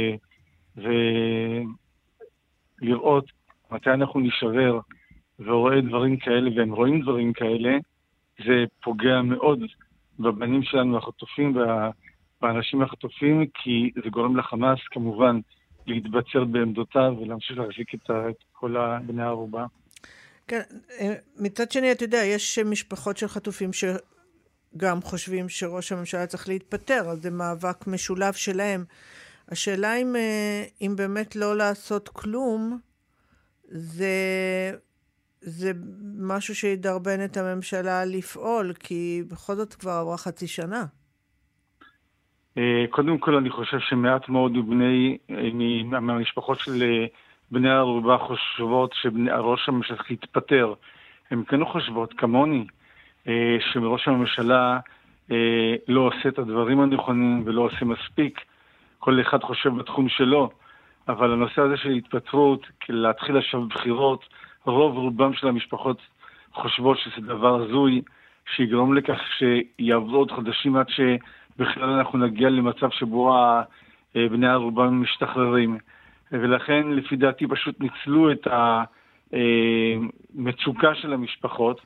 ולראות מתי אנחנו נשבר ורואה דברים כאלה, והם רואים דברים כאלה, זה פוגע מאוד בבנים שלנו החטופים והאנשים החטופים, כי זה גורם לחמאס כמובן להתבצר בעמדותיו ולהמשיך להחזיק את כל בני הערובה. כן, מצד שני, אתה יודע, יש משפחות של חטופים שגם חושבים שראש הממשלה צריך להתפטר, אז זה מאבק משולב שלהם. השאלה אם באמת לא לעשות כלום, זה משהו שידרבן את הממשלה לפעול, כי בכל זאת כבר עברה חצי שנה. קודם כל אני חושב שמעט מאוד מהמשפחות של בני הערובה חושבות שראש הממשלה צריך להתפטר. הן כן חושבות, כמוני, שראש הממשלה לא עושה את הדברים הנכונים ולא עושה מספיק. כל אחד חושב בתחום שלו, אבל הנושא הזה של התפטרות, להתחיל עכשיו בחירות, רובם של המשפחות חושבות שזה דבר הזוי, שיגרום לכך שיעברו עוד חודשים עד שבכלל אנחנו נגיע למצב שבו בני הערובה משתחררים. ולכן לפי דעתי פשוט ניצלו את המצוקה של המשפחות,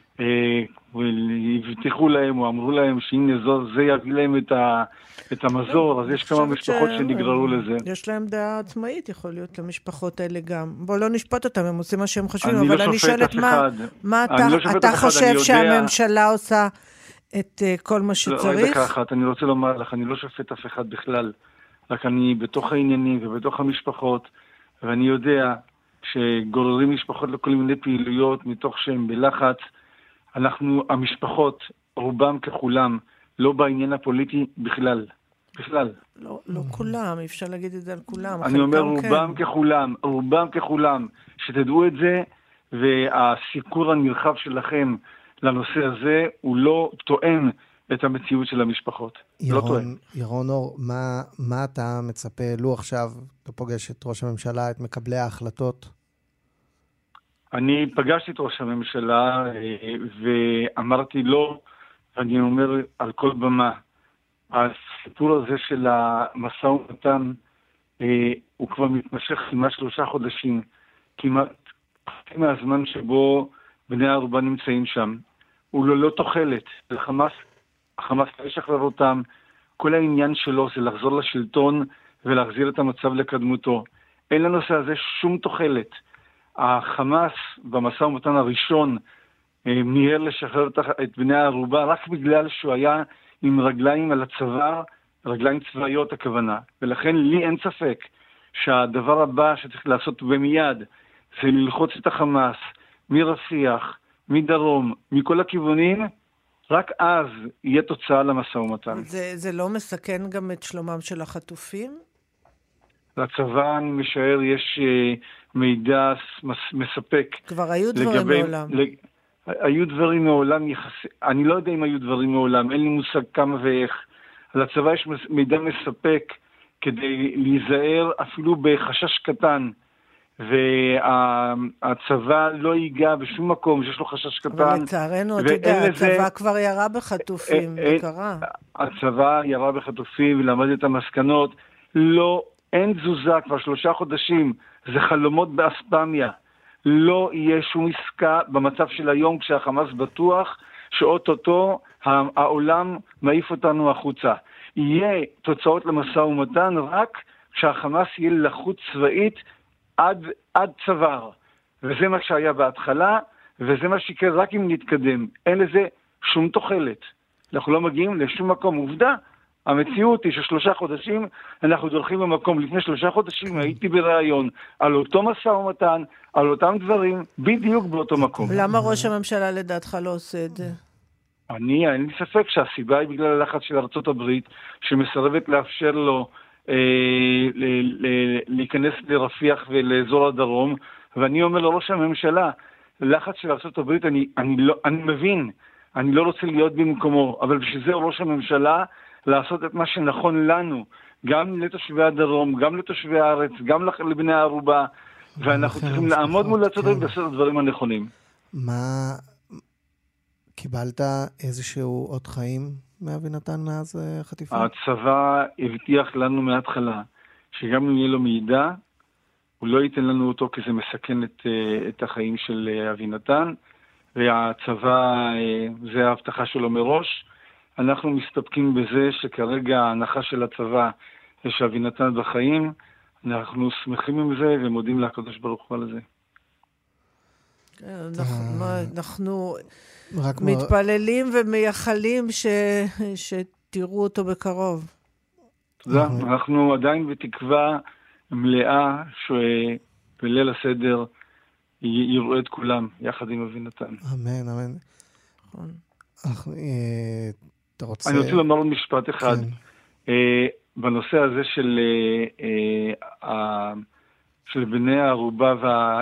והבטיחו להם או אמרו להם שהנה זה יביא להם את המזור, אז יש כמה משפחות שנגררו לזה. יש להם דעה עצמאית, יכול להיות למשפחות האלה גם. בוא לא נשפוט אותם, הם עושים מה שהם חושבים, אבל אני שואלת מה אתה חושב שהממשלה עושה את כל מה שצריך? דקה אחת, אני רוצה לומר לך, אני לא שופט אף אחד בכלל, רק אני בתוך העניינים ובתוך המשפחות, ואני יודע שגוררים משפחות לכל מיני פעילויות מתוך שהם בלחץ. המשפחות, רובם ככולם, לא בעניין הפוליטי בכלל. לא כולם, אי אפשר להגיד את זה על כולם. אני אומר רובם ככולם, שתדעו את זה, והסיקור הנרחב שלכם לנושא הזה, הוא לא תואם את המציאות של המשפחות. ירון אור, מה אתה מצפה, לו עכשיו אתה פוגש את ראש הממשלה, את מקבלי ההחלטות? אני פגשתי את ראש הממשלה ואמרתי לו ואני אומר על כל במה, הסיפור הזה של המשא ומתן, הוא כבר מתמשך כמעט 3 חודשים, כמעט מהזמן שבו בני הערובה נמצאים שם. הוא לא תוחלת. החמאס ישחרר אותם, כל העניין שלו זה לחזור לשלטון ולהחזיר את המצב לקדמותו. אין לנושא הזה שום תוחלת. החמאס במשא ומתן הראשון מיהר לשחרר את בני הערובה רק בגלל שהוא היה עם רגליים על הצוואר, רגליים צבאיות הכוונה. ולכן לי אין ספק שהדבר הבא שצריך לעשות במיד זה ללחוץ את החמאס מרפיח, מדרום, מכל הכיוונים, רק אז יהיה תוצאה למשא ומתן. זה לא מסכן גם את שלומם של החטופים? לצבא, אני משער, יש מידע מספק. כבר היו דברים מעולם. היו דברים מעולם יחסי. אני לא יודע אם היו דברים מעולם, אין לי מושג כמה ואיך. לצבא יש מידע מספק כדי להיזהר אפילו בחשש קטן. והצבא לא ייגע בשום מקום שיש לו חשש קטן. אבל לצערנו, אתה יודע, הצבא כבר ירה בחטופים, וקרה. הצבא ירה בחטופים ולמד את המסקנות. לא, אין תזוזה, כבר 3 חודשים, זה חלומות באספמיה. לא יהיה שום עסקה במצב של היום, כשהחמאס בטוח שאוטוטו העולם מעיף אותנו החוצה. יהיה תוצאות למשא ומתן רק כשהחמאס יהיה לחוץ צבאית עד צוואר. וזה מה שהיה בהתחלה, וזה מה שיקרה רק אם נתקדם. אין לזה שום תוחלת. אנחנו לא מגיעים לשום מקום. עובדה, המציאות היא ש3 חודשים אנחנו דורכים במקום. לפני 3 חודשים הייתי ברעיון על אותו משא ומתן, על אותם דברים, בדיוק באותו מקום. למה ראש הממשלה לדעתך לא עושה את זה? אין לי ספק שהסיבה היא בגלל הלחץ של ארצות הברית, שמסרבת לאפשר לו להיכנס לרפיח ולאזור הדרום, ואני אומר לראש הממשלה, לחץ של ארצות הברית, אני מבין, אני לא רוצה להיות במקומו, אבל בשביל זה ראש הממשלה לעשות את מה שנכון לנו, גם לתושבי הדרום, גם לתושבי הארץ, גם לבני הערובה, ואנחנו צריכים לעמוד מול ארצות הברית ולעשות את הדברים הנכונים. מה, קיבלת איזשהו עוד חיים מאבינתן מאז חטיפה? הצבא הבטיח לנו מההתחלה, שגם אם יהיה לו מידע, הוא לא ייתן לנו אותו כי זה מסכן את החיים של אבינתן, והצבא, זה ההבטחה שלו מראש. אנחנו מסתפקים בזה שכרגע ההנחה של הצבא זה שאבינתן בחיים, אנחנו שמחים עם זה ומודים לקדוש ברוך הוא על זה. אנחנו מתפללים ומייחלים שתראו אותו בקרוב. תודה. אנחנו עדיין בתקווה מלאה שבליל הסדר יראו את כולם יחד עם אבינתן. אמן, אמן. אני רוצה לומר עוד משפט אחד. בנושא הזה של בני הערובה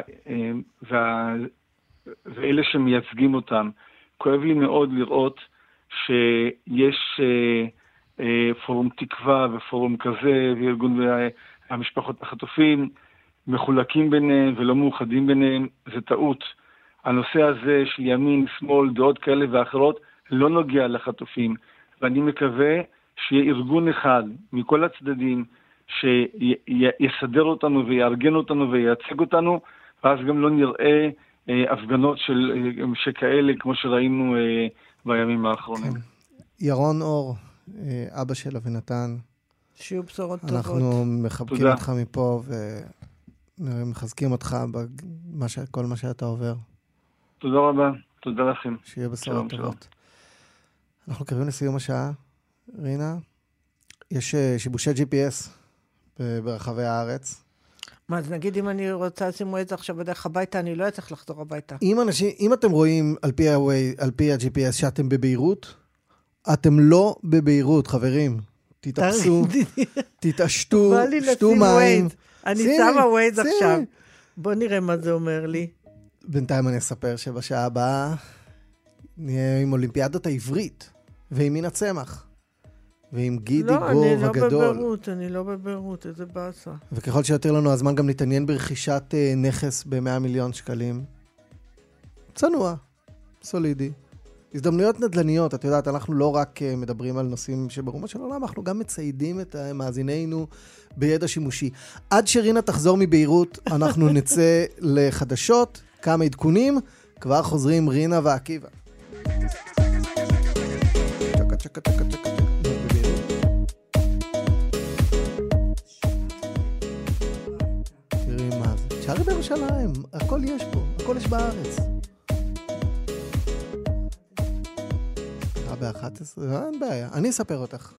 ואלה שמייצגים אותם, כואב לי מאוד לראות שיש פורום תקווה ופורום כזה וארגון המשפחות החטופים מחולקים ביניהם ולא מאוחדים ביניהם. זה טעות. הנושא הזה של ימין, שמאל, דעות כאלה ואחרות לא נוגע לחטופים, ואני מקווה שיהיה ארגון אחד מכל הצדדים שיסדר אותנו ויארגן אותנו וייצג אותנו, ואז גם לא נראה הפגנות שכאלה כמו שראינו בימים האחרונים. ירון אור, אבא של אבינתן, שיהיו בשורות טובות. אנחנו מחבקים אותך מפה ומחזקים אותך בכל מה שאתה עובר. תודה רבה, תודה לכם. שיהיה בשורות טובות. אנחנו קרבים לסיום השעה, רינה. יש שיבושי GPS ברחבי הארץ. מה, אז נגיד אם אני רוצה לשימו את זה עכשיו בדרך הביתה, אני לא אצטרך לחזור הביתה. אם אתם רואים על פי ה-GPS שאתם בביירות, אתם לא בביירות, חברים. תתאפסו, תתעשתו, שתו מים. אני שמה ווייז עכשיו. בוא נראה מה זה אומר לי. בינתיים אני אספר שבשעה הבאה נהיה עם אולימפיאדת העברית, ועם מינה צמח, ועם גידי גוב הגדול. אני לא בביירות, איזה באסה. וככל שיותר לנו הזמן גם להתעניין ברכישת נכס ב100 מיליון שקלים. צנוע, סולידי. הזדמנויות נדל"ניות, את יודעת, אנחנו לא רק מדברים על נושאים שברומו של עולם, אנחנו גם מציידים את מאזינינו בידע שימושי. עד שרינה תחזור מביירות, אנחנו נצא לחדשות, כמה עדכונים, כבר חוזרים רינה ועקיבא. צ'קה צ'קה צ'קה צ'קה. תראי מה זה. שערי בירושלים, הכל יש פה, הכל יש בארץ. ב-11, אין בעיה, אני אספר אותך.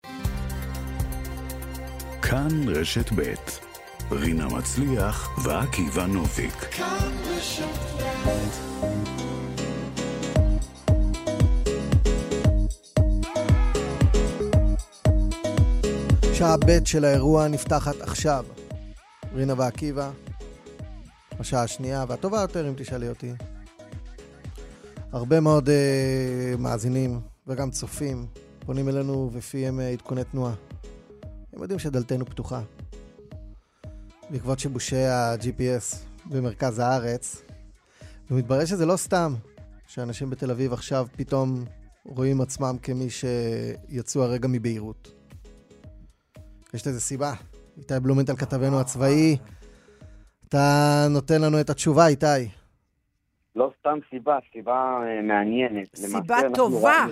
כאן רשת ב' רינה מצליח ועקיבא נוביק. כאן רשת ב'. שעה ב' של האירוע נפתחת עכשיו. רינה ועקיבא, השעה השנייה, והטובה יותר אם תשאלי אותי. הרבה מאוד מאזינים וגם צופים פונים אלינו ופיהם עדכוני תנועה. הם יודעים שדלתנו פתוחה. בעקבות שיבושי ה-GPS במרכז הארץ, ומתברר שזה לא סתם שאנשים בתל אביב עכשיו פתאום רואים עצמם כמי שיצאו הרגע מביירות. יש לזה סיבה. איתי בלומנטל כתבנו הצבאי, אתה נותן לנו את התשובה, איתי. לא סתם סיבה, סיבה מעניינת. סיבה טובה.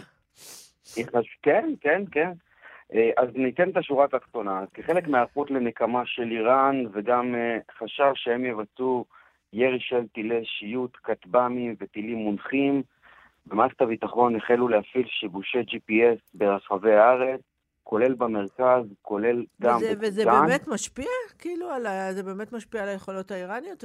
כן, כן, כן. אז ניתן את השורה התחתונה. כחלק מהערכות לנקמה של איראן, וגם חשב שהם יבצעו ירי של טילי שיוט, כטב"מים וטילים מונחים, במערכת הביטחון החלו להפעיל שיבושי GPS ברחבי הארץ, כולל במרכז, כולל גם בג'אן. וזה באמת משפיע? כאילו, זה באמת משפיע על היכולות האיראניות?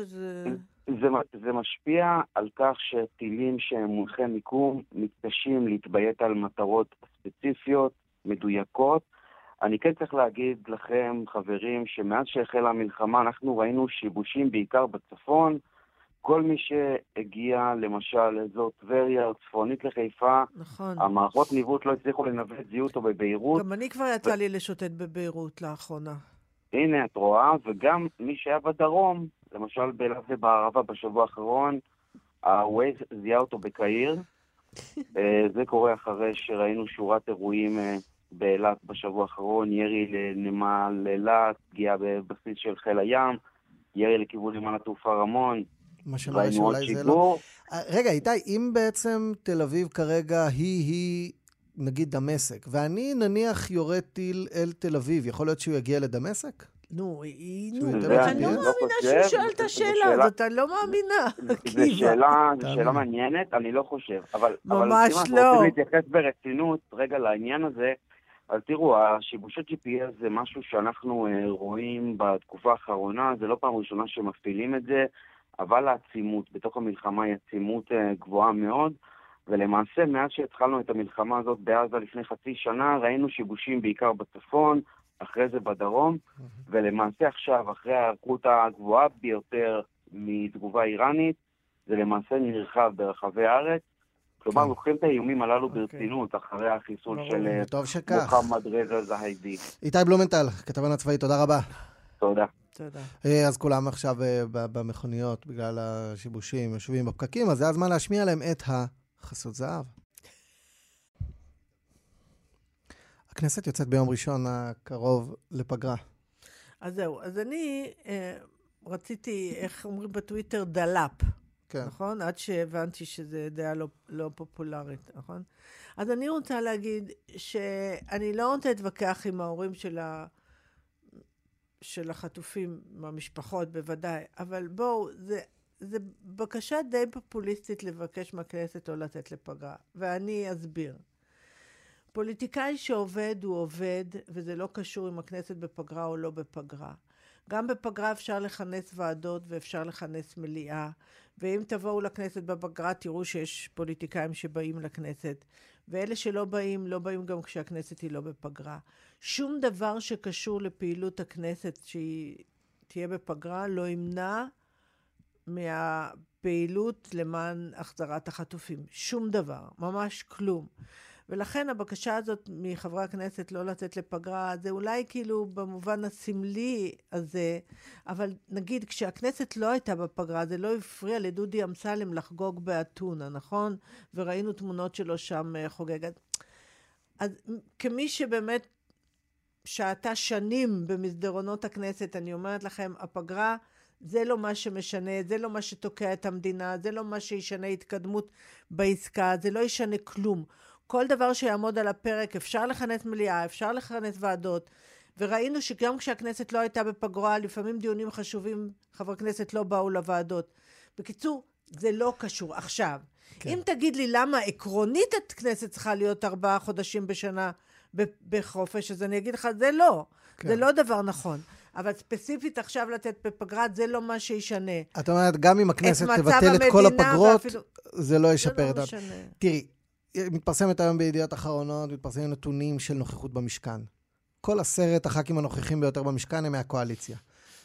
זה משפיע על כך שטילים שהם מונחי מיקום מתקשים להתביית על מטרות ספציפיות, מדויקות. אני כן צריך להגיד לכם, חברים, שמאז שהחלה המלחמה אנחנו ראינו שיבושים בעיקר בצפון. כל מי שהגיע למשל לאזור טבריה או צפונית לחיפה, נכון. המערכות ניווט לא הצליחו לנווט זיהות או בביירות. גם אני כבר יצא לי לשוטט בביירות לאחרונה. הנה, את רואה, וגם מי שהיה בדרום, למשל באילת ובערבה בשבוע האחרון, הווייז זיהה אותו בקהיר. זה קורה אחרי שראינו שורת אירועים באילת בשבוע האחרון, ירי לנמל אילת, פגיעה בבסיס של חיל הים, ירי לכיוון נמל התעופה רמון, ראינו עוד שיגור. רגע, איתי, אם בעצם תל אביב כרגע היא נגיד דמשק, ואני נניח יורד טיל אל תל אביב, יכול להיות שהוא יגיע לדמשק? נו, אני לא מאמינה שהוא שואל את השאלה הזאת, אני לא מאמינה. זו שאלה מעניינת, אני לא חושב. אבל ממש אם לא. אנחנו רוצים להתייחס ברצינות רגע לעניין הזה, אז תראו, השיבושי GPS זה משהו שאנחנו רואים בתקופה האחרונה, זה לא פעם ראשונה שמפעילים את זה, אבל העצימות בתוך המלחמה היא עצימות גבוהה מאוד, ולמעשה מאז שהתחלנו את המלחמה הזאת בעזה לפני חצי שנה, ראינו שיבושים בעיקר בצפון, אחרי זה בדרום, ולמעשה עכשיו, אחרי הערכות הגבוהה ביותר מתגובה איראנית, זה למעשה נרחב ברחבי הארץ. כלומר, לוקחים את האיומים הללו ברצינות, אחרי החיסול של מוחמד רזה זהידי. איתי בלומנטל, כתבנו הצבאי, תודה רבה. תודה. תודה. אז כולם עכשיו במכוניות, בגלל השיבושים, יושבים בפקקים, אז זה הזמן להשמיע להם את החסות זהב. הכנסת יוצאת ביום ראשון הקרוב לפגרה. אז זהו, אז אני רציתי, איך אומרים בטוויטר, דלאפ. כן. נכון? עד שהבנתי שזה דעה לא פופולרית, נכון? אז אני רוצה להגיד שאני לא רוצה להתווכח עם ההורים של החטופים, מהמשפחות בוודאי, אבל בואו, זה בקשה די פופוליסטית לבקש מהכנסת לא לתת לפגרה, ואני אסביר. פוליטיקאי שעובד הוא עובד, וזה לא קשור אם הכנסת בפגרה או לא בפגרה. גם בפגרה אפשר לכנס ועדות ואפשר לכנס מליאה, ואם תבואו לכנסת בפגרה תראו שיש פוליטיקאים שבאים לכנסת, ואלה שלא באים, לא באים גם כשהכנסת היא לא בפגרה. שום דבר שקשור לפעילות הכנסת שהיא תהיה בפגרה לא ימנע מהפעילות למען החזרת החטופים. שום דבר, ממש כלום. ולכן הבקשה הזאת מחברי הכנסת לא לצאת לפגרה, זה אולי כאילו במובן הסמלי הזה, אבל נגיד כשהכנסת לא הייתה בפגרה, זה לא הפריע לדודי אמסלם לחגוג באתונה, נכון? וראינו תמונות שלו שם חוגגת. אז כמי שבאמת שעתה שנים במסדרונות הכנסת, אני אומרת לכם, הפגרה זה לא מה שמשנה, זה לא מה שתוקע את המדינה, זה לא מה שישנה התקדמות בעסקה, זה לא ישנה כלום. כל דבר שיעמוד על הפרק, אפשר לכנס מליאה, אפשר לכנס ועדות, וראינו שגם כשהכנסת לא הייתה בפגרה, לפעמים דיונים חשובים, חברי כנסת לא באו לוועדות. בקיצור, זה לא קשור. עכשיו, כן. אם תגיד לי למה עקרונית הכנסת צריכה להיות 4 חודשים בשנה בחופש, אז אני אגיד לך, זה לא. כן. זה לא דבר נכון. אבל ספציפית עכשיו לתת בפגרה, זה לא מה שישנה. את אומרת, גם אם הכנסת תבטל את כל הפגרות, ואפילו... זה לא ישפר את זה. תראי, מתפרסמת היום בידיעות אחרונות, מתפרסמים נתונים של נוכחות במשכן. כל 10 הח"כים הנוכחים ביותר במשכן הם מהקואליציה.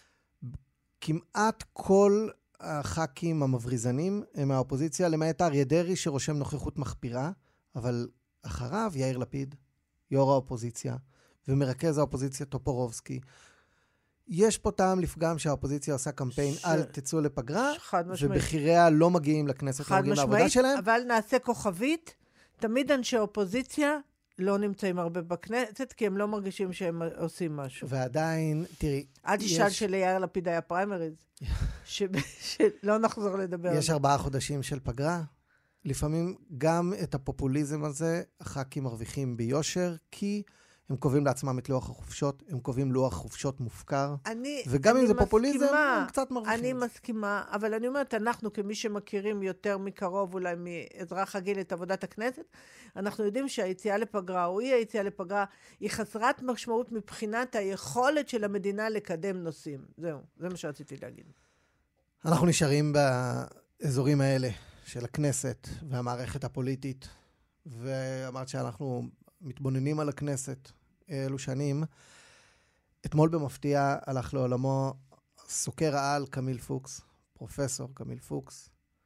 כמעט כל הח"כים המבריזנים הם מהאופוזיציה, למעט אריה דרעי שרושם נוכחות מחפירה, אבל אחריו יאיר לפיד, יו"ר האופוזיציה, ומרכז האופוזיציה טופורובסקי. יש פה טעם לפגם שהאופוזיציה עושה קמפיין על תצאו לפגרה, ובחיריה לא מגיעים לכנסת, לא מגיעים לעבודה שלהם. אבל נעשה כוכבית, תמיד אנשי אופוזיציה לא נמצאים הרבה בכנסת, כי הם לא מרגישים שהם עושים משהו. ועדיין, תראי... אל תשאל שליאיר לפיד היה פריימריז, שלא נחזור לדבר על זה. יש 4 חודשים של פגרה. לפעמים גם את הפופוליזם הזה, הח"כים מרוויחים ביושר, כי הם קובעים לעצמם את לוח החופשות, הם קובעים לוח חופשות מופקר, וגם אם זה פופוליזם, הם קצת מרוויחים. אני מסכימה, אבל אני אומרת, אנחנו כמי שמכירים יותר מקרוב, אולי מאזרח רגיל את עבודת הכנסת, אנחנו יודעים שהיציאה לפגרה, או אי היציאה לפגרה, היא חסרת משמעות מבחינת היכולת של המדינה לקדם נושאים. זהו, זה מה שרציתי להגיד. אנחנו נשארים באזורים האלה של הכנסת והמערכת הפוליטית, ואמרת שאנחנו מתבוננים על הכנסת אלו שנים. אתמול במפתיע הלך לעולמו סוקר העל קמיל פוקס, פרופסור קמיל פוקס.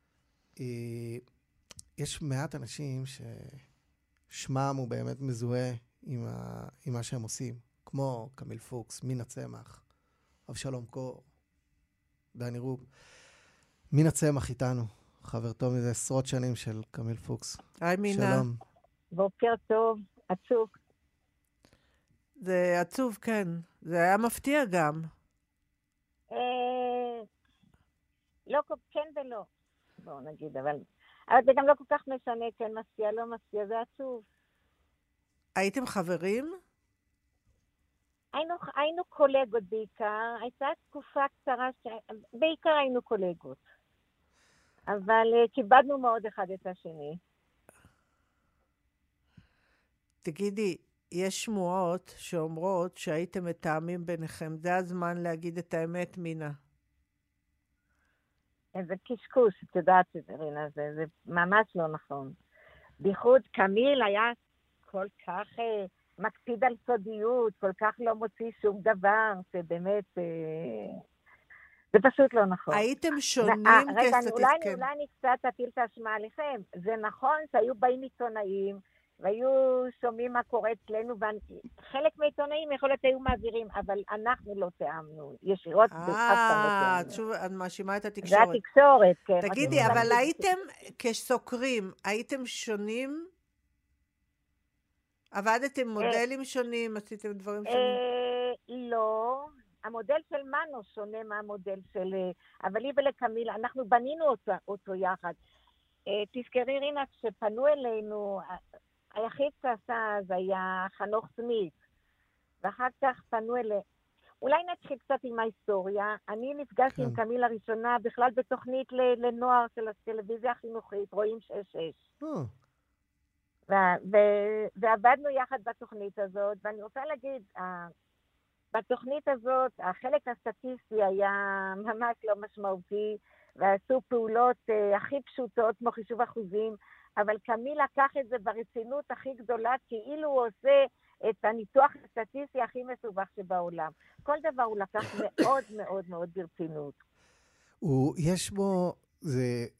יש מעט אנשים ששמם הוא באמת מזוהה עם מה שהם עושים, כמו קמיל פוקס, מינה צמח, אבשלום קור, דני רוב. מינה צמח איתנו, חברתו מזה 10 שנים של קמיל פוקס. היי מינה. שלום. בוקר טוב, עצוב. זה עצוב, כן. זה היה מפתיע גם. לא, כן ולא. בואו נגיד, אבל זה גם לא כל כך משנה, כן מפתיע, לא מפתיע, זה עצוב. הייתם חברים? היינו קולגות בעיקר, הייתה תקופה קצרה, בעיקר היינו קולגות. אבל כיבדנו מאוד אחד את השני. תגידי, יש שמועות שאומרות שהייתם מתאמים ביניכם. זה הזמן להגיד את האמת, מינה. זה קשקוש, את יודעת שזה, רינה, זה ממש לא נכון. בייחוד קמיל היה כל כך מקפיד על סודיות, כל כך לא מוציא שום דבר, שבאמת... זה פשוט לא נכון. הייתם שונים רגע, אולי אני קצת אטיל את האשמה עליכם. זה נכון שהיו באים עיתונאים, והיו שומעים מה קורה אצלנו, וחלק מהעיתונאים יכול להיות היו מעבירים, אבל אנחנו לא תאמנו. ישירות שוב, את מאשימה את התקשורת. זה התקשורת, כן. תגידי, אבל הייתם כסוקרים, הייתם שונים? עבדתם מודלים שונים? עשיתם דברים שונים? לא. המודל של מנו שונה מהמודל של... אבל לי ולקמיל, אנחנו בנינו אותו יחד. תזכרי רינה, כשפנו אלינו, היחיד שעשה אז היה חנוך סמית, ואחר כך פנו אלינו. אולי נתחיל קצת עם ההיסטוריה. אני נפגשתי עם קמיל הראשונה בכלל בתוכנית לנוער של הטלוויזיה החינוכית, רואים 6-6. ועבדנו יחד בתוכנית הזאת, ואני רוצה להגיד, בתוכנית הזאת, החלק הסטטיסטי היה ממש לא משמעותי, ועשו פעולות הכי פשוטות, כמו חישוב אחוזים, אבל קמיל לקח את זה ברצינות הכי גדולה, כאילו הוא עושה את הניתוח הסטטיסטי הכי מסובך שבעולם. כל דבר הוא לקח מאוד מאוד מאוד ברצינות. יש בו, זה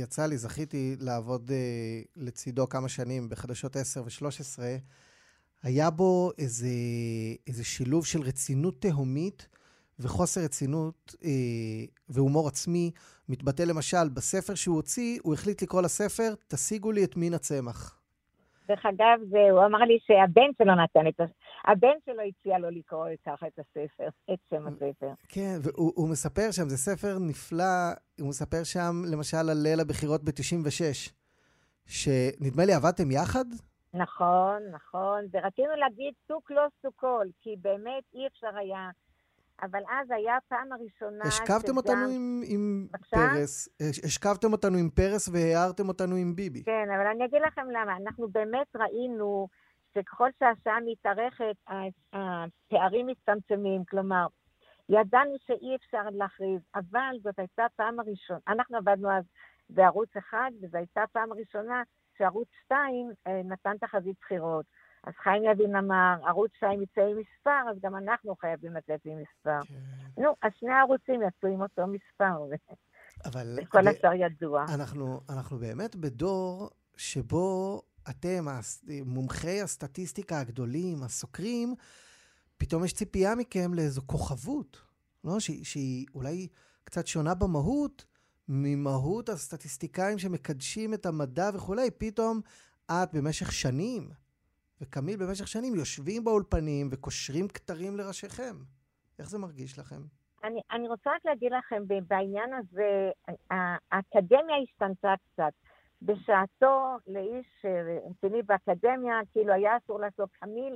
יצא לי, זכיתי לעבוד לצידו כמה שנים בחדשות 10 ו-13, היה בו איזה שילוב של רצינות תהומית וחוסר רצינות והומור עצמי. מתבטא למשל, בספר שהוא הוציא, הוא החליט לקרוא לספר, תשיגו לי את מין הצמח. דרך אגב, הוא אמר לי שהבן שלו נתן הבן שלו הציע לו לקרוא ככה את הספר, את שם הספר. כן, והוא מספר שם, זה ספר נפלא, הוא מספר שם למשל על ליל הבחירות ב-96, שנדמה לי עבדתם יחד? נכון, ורצינו להגיד סוק לא סוכול, כי באמת אי אפשר היה, אבל אז היה פעם הראשונה... השכבתם אותנו עם פרס, השכבתם אותנו עם פרס והערתם אותנו עם ביבי. כן, אבל אני אגיד לכם למה, אנחנו באמת ראינו שככל שהשעה מתארכת, הפערים מצטמצמים, כלומר, ידענו שאי אפשר להכריז, אבל זאת הייתה פעם הראשונה, אנחנו עבדנו אז בערוץ אחד, וזו הייתה פעם הראשונה שערוץ 2 נתן תחזית בחירות. אז חיים יבין אמר, ערוץ 2 יצא עם מספר, אז גם אנחנו חייבים לצאת עם מספר. כן. נו, אז שני הערוצים יצאו עם אותו מספר, וכל השאר ידוע. אנחנו באמת בדור שבו אתם, מומחי הסטטיסטיקה הגדולים, הסוקרים, פתאום יש ציפייה מכם לאיזו כוכבות, לא? שהיא אולי קצת שונה במהות, ממהות הסטטיסטיקאים שמקדשים את המדע וכולי. פתאום את במשך שנים, וקמיל במשך שנים, יושבים באולפנים וקושרים כתרים לראשיכם. איך זה מרגיש לכם? אני רוצה רק להגיד לכם, בעניין הזה, האקדמיה השתנתה קצת. בשעתו לאיש רציני באקדמיה, כאילו היה אסור לעשות קמיל,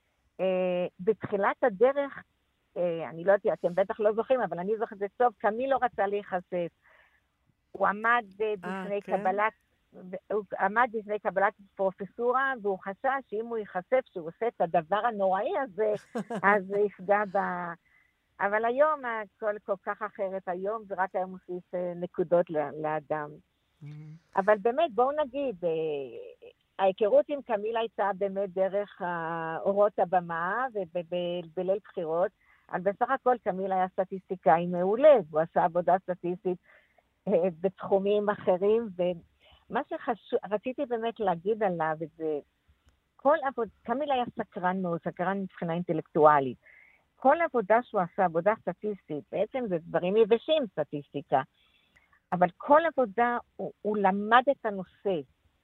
בתחילת הדרך, אני לא יודעת, אתם בטח לא זוכרים, אבל אני זוכרת את זה טוב, קמיל לא רצה להיחשף. הוא עמד בפני קבלת, הוא עמד בפני קבלת פרופסורה, והוא חשש שאם הוא ייחשף, שהוא עושה את הדבר הנוראי הזה, אז זה יפגע בה. אבל היום הכל כל כך אחרת, היום זה רק היה מוסיף נקודות לאדם. אבל באמת, בואו נגיד, ההיכרות עם קמיל הייתה באמת דרך אורות הבמה ובליל בחירות, אבל בסך הכל קמיל היה סטטיסטיקאי מעולה, הוא עשה עבודה סטטיסטית בתחומים אחרים, ומה שרציתי באמת להגיד עליו את זה, קמיל היה סקרן מאוד, סקרן מבחינה אינטלקטואלית. כל עבודה שהוא עשה, עבודה סטטיסטית, בעצם זה דברים יבשים סטטיסטיקה, אבל כל עבודה הוא למד את הנושא,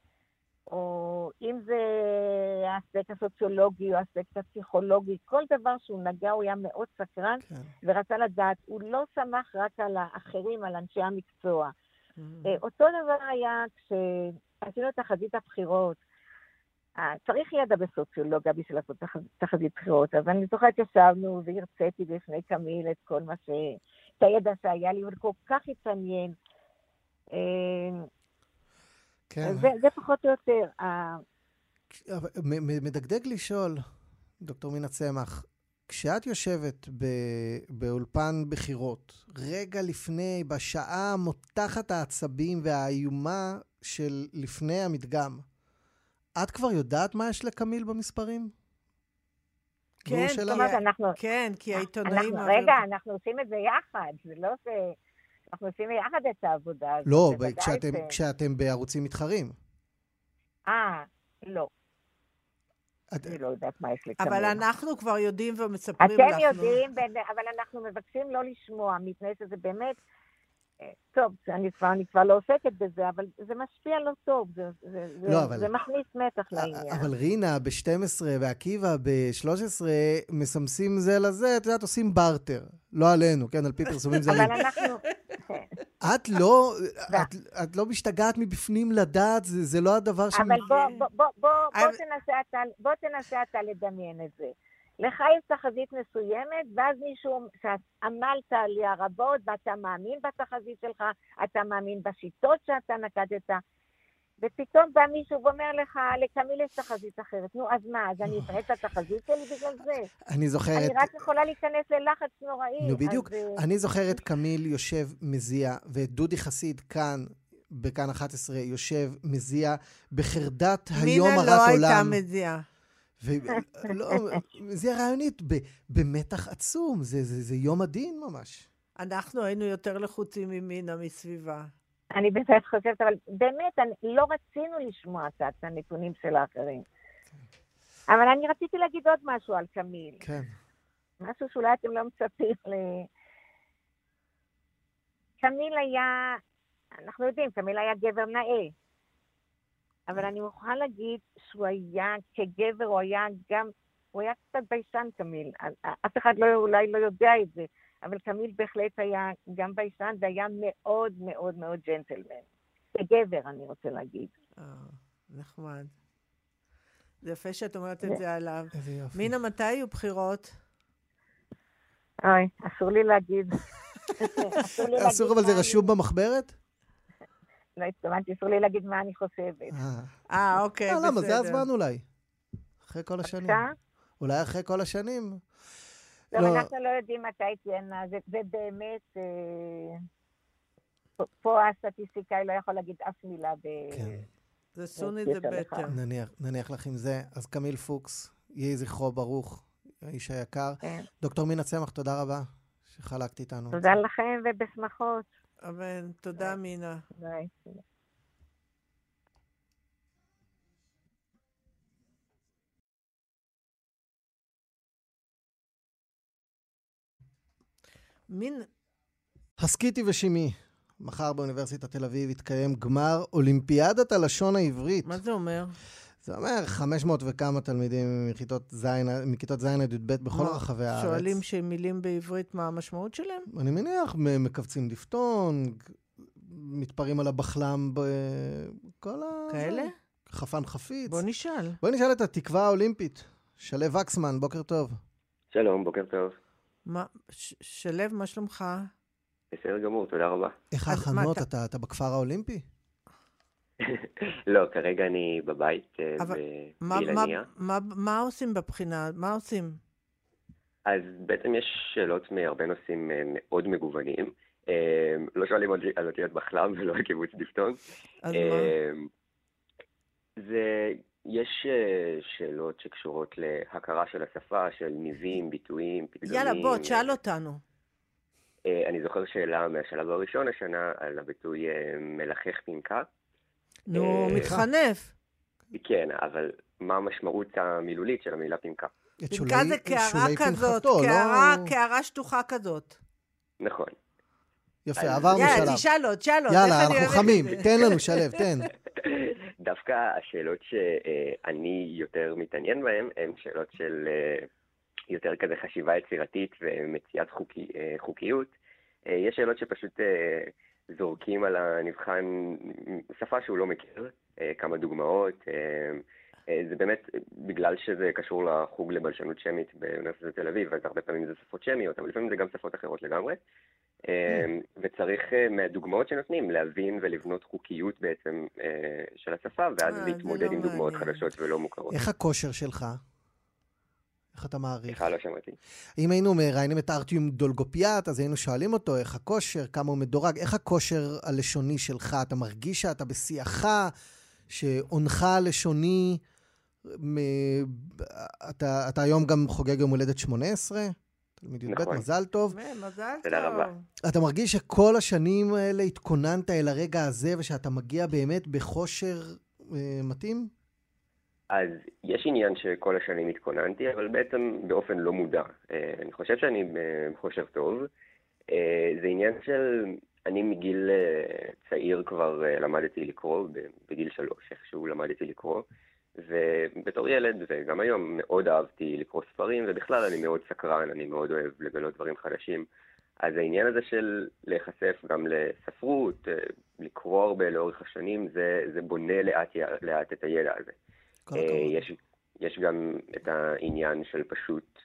או אם זה האספקט הסוציולוגי או האספקט הפסיכולוגי, כל דבר שהוא נגע הוא היה מאוד סקרן, כן. ורצה לדעת, הוא לא שמח רק על האחרים, על אנשי המקצוע. אותו דבר היה כשעשינו את תחזית הבחירות, צריך ידע בסוציולוגיה בשביל לעשות תחזית בחירות, אז אני זוכרת ישבנו והרציתי בפני קמיל את כל מה את הידע שהיה לי, וכל כך התעניין. כן. זה פחות או יותר. מדגדג לשאול, דוקטור מינה צמח, כשאת יושבת באולפן בחירות, רגע לפני, בשעה מותחת העצבים והאיומה של לפני המדגם, את כבר יודעת מה יש לקמיל במספרים? כן, כן, כי העיתונאים... רגע, אנחנו עושים את זה יחד, זה לא ש... אנחנו עושים יחד את העבודה הזאת. לא, כשאתם בערוצים מתחרים. לא. אני לא יודעת מה יש לקמיל. אבל אנחנו כבר יודעים ומצפרים לך. אתם יודעים, אבל אנחנו מבקשים לא לשמוע, מפני שזה באמת... טוב, אני כבר לא עוסקת בזה, אבל זה משפיע לא טוב, זה מכניס מתח לעניין. אבל רינה ב-12 ועקיבא ב-13 מסמסים זה לזה, את יודעת, עושים בארטר, לא עלינו, כן, על פי פרסומים זרים. אבל אנחנו... את לא משתגעת מבפנים לדעת, זה לא הדבר ש... אבל בוא תנסה אתה לדמיין את זה. לך יש תחזית מסוימת, ואז מישהו שעמלת עליה רבות, ואתה מאמין בתחזית שלך, אתה מאמין בשיטות שאתה נקטת, ופתאום בא מישהו ואומר לך, לקמיל יש תחזית אחרת. נו, אז מה? אז אני אשחק את התחזית שלי בגלל זה? אני זוכרת... אני רק יכולה להיכנס ללחץ נוראי. נו, בדיוק. אני זוכרת קמיל יושב מזיע, ודודי חסיד כאן, בכאן 11, יושב מזיע, בחרדת היום הרת עולם. מינה לא הייתה מזיעה. זה רעיונית, במתח עצום, זה יום הדין ממש. אנחנו היינו יותר לחוצים ממינה מסביבה. אני באמת חושבת, אבל באמת, לא רצינו לשמוע את הנתונים של האחרים. אבל אני רציתי להגיד עוד משהו על קמיל. כן. משהו שאולי אתם לא מצפים קמיל היה, אנחנו יודעים, קמיל היה גבר נאה. אבל אני מוכרחה להגיד שהוא היה כגבר, הוא היה קצת ביישן קמיל. אף אחד אולי לא יודע את זה, אבל קמיל בהחלט היה גם ביישן, והיה מאוד מאוד מאוד ג'נטלמן. כגבר, אני רוצה להגיד. נחמד. זה יפה שאת אומרת את זה עליו. מינה, מתי היו בחירות? אוי, אסור לי להגיד. אסור, אבל זה רשום במחברת? לא התכוונתי, אסור לי להגיד מה אני חושבת. אוקיי, בסדר. למה, זה הזמן אולי. אחרי כל השנים. אולי אחרי כל השנים. לא, אנחנו לא יודעים מתי תהיינה, זה באמת, פה הסטטיסטיקאי לא יכול להגיד אף מילה כן. זה סוני זה בטר. נניח לך עם זה. אז קמיל פוקס, יהי זכרו ברוך, האיש היקר. דוקטור מינה צמח, תודה רבה שחלקת איתנו. תודה לכם ובשמחות. אמן, תודה מינה. ביי. הסקיטי ושימי, מחר באוניברסיטת תל אביב יתקיים גמר אולימפיאדת הלשון העברית. מה זה אומר? זה אומר 500 וכמה תלמידים מכיתות ז' עד י"ב בכל רחבי הארץ. שואלים שמילים בעברית מה המשמעות שלהם? אני מניח, מקבצים דפתון, מתפרים על הבחלם בכל כאלה? חפן חפיץ. בוא נשאל. בוא נשאל את התקווה האולימפית. שלב וקסמן, בוקר טוב. שלום, בוקר טוב. שלב, מה שלומך? בסדר גמור, תודה רבה. איך ההכנות? אתה בכפר האולימפי? לא, כרגע אני בבית באילניה. מה עושים בבחינה? מה עושים? אז בעצם יש שאלות מהרבה נושאים מאוד מגוונים. לא שואלים על אותיות בחלם ולא על קיבוץ דפתון. אז מה? יש שאלות שקשורות להכרה של השפה, של ניבים, ביטויים, פתגמים. יאללה, בוא, תשאל אותנו. אני זוכר שאלה מהשלב הראשון השנה על הביטוי מלחך פנקה. נו, מתחנף. כן, אבל מה המשמעות המילולית של המילה פנקה? פנקה זה קערה כזאת, קערה שטוחה כזאת. נכון. יפה, עברנו שלב. יאללה, תשאל עוד. יאללה, אנחנו חמים, תן לנו שלב, תן. דווקא השאלות שאני יותר מתעניין בהן, הן שאלות של יותר כזה חשיבה יצירתית ומציאת חוקיות. יש שאלות שפשוט זורקים על הנבחן שפה שהוא לא מכיר, כמה דוגמאות. זה באמת, בגלל שזה קשור לחוג לבלשנות שמית באוניברסיטת תל אביב, אז הרבה פעמים זה שפות שמיות, אבל לפעמים זה גם שפות אחרות לגמרי. וצריך מהדוגמאות שנותנים להבין ולבנות חוקיות בעצם של השפה, ואז להתמודד עם דוגמאות חדשות ולא מוכרות. איך הכושר שלך? איך אתה מעריך? איך לא שמעתי. אם היינו מראיינים את ארטיום דולגופיאט, אז היינו שואלים אותו איך הכושר, כמה הוא מדורג, איך הכושר הלשוני שלך? אתה מרגיש שאתה בשיאך, שעונך הלשוני, אתה היום גם חוגג יום הולדת 18? תלמיד י"ב, מזל טוב. מזל טוב. תודה רבה. אתה מרגיש שכל השנים האלה התכוננת אל הרגע הזה, ושאתה מגיע באמת בכושר מתאים? אז יש עניין שכל השנים התכוננתי, אבל בעצם באופן לא מודע. אני חושב שאני בכושר טוב. זה עניין של, אני מגיל צעיר כבר למדתי לקרוא, בגיל 3, איכשהו למדתי לקרוא. ובתור ילד, וגם היום, מאוד אהבתי לקרוא ספרים, ובכלל אני מאוד סקרן, אני מאוד אוהב לגלות דברים חדשים. אז העניין הזה של להיחשף גם לספרות, לקרוא הרבה לאורך השנים, זה בונה לאט את הידע הזה. יש גם את העניין של פשוט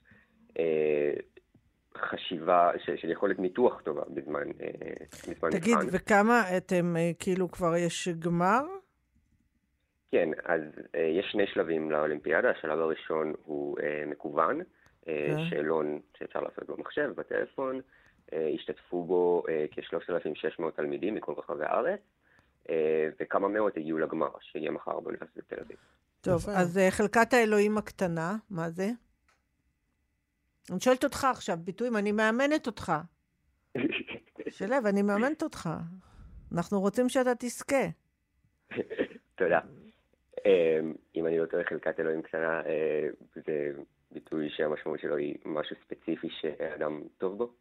חשיבה, של יכולת ניתוח טובה בזמן מבחן. תגיד, וכמה אתם, כאילו כבר יש גמר? כן, אז יש 2 שלבים לאולימפיאדה. השלב הראשון הוא מקוון, שאלון שאפשר לעשות במחשב, בטלפון. השתתפו בו כ-3,600 תלמידים מכל רחבי הארץ, וכמה מאות הגיעו לגמר, שיהיה מחר באוניברסיטת תל אביב. טוב, אז חלקת האלוהים הקטנה, מה זה? אני שואלת אותך עכשיו, ביטויים, אני מאמנת אותך. שלב, אני מאמנת אותך. אנחנו רוצים שאתה תזכה. תודה. אם אני לא טועה, חלקת אלוהים קטנה, זה ביטוי שהמשמעות שלו היא משהו ספציפי שאדם טוב בו.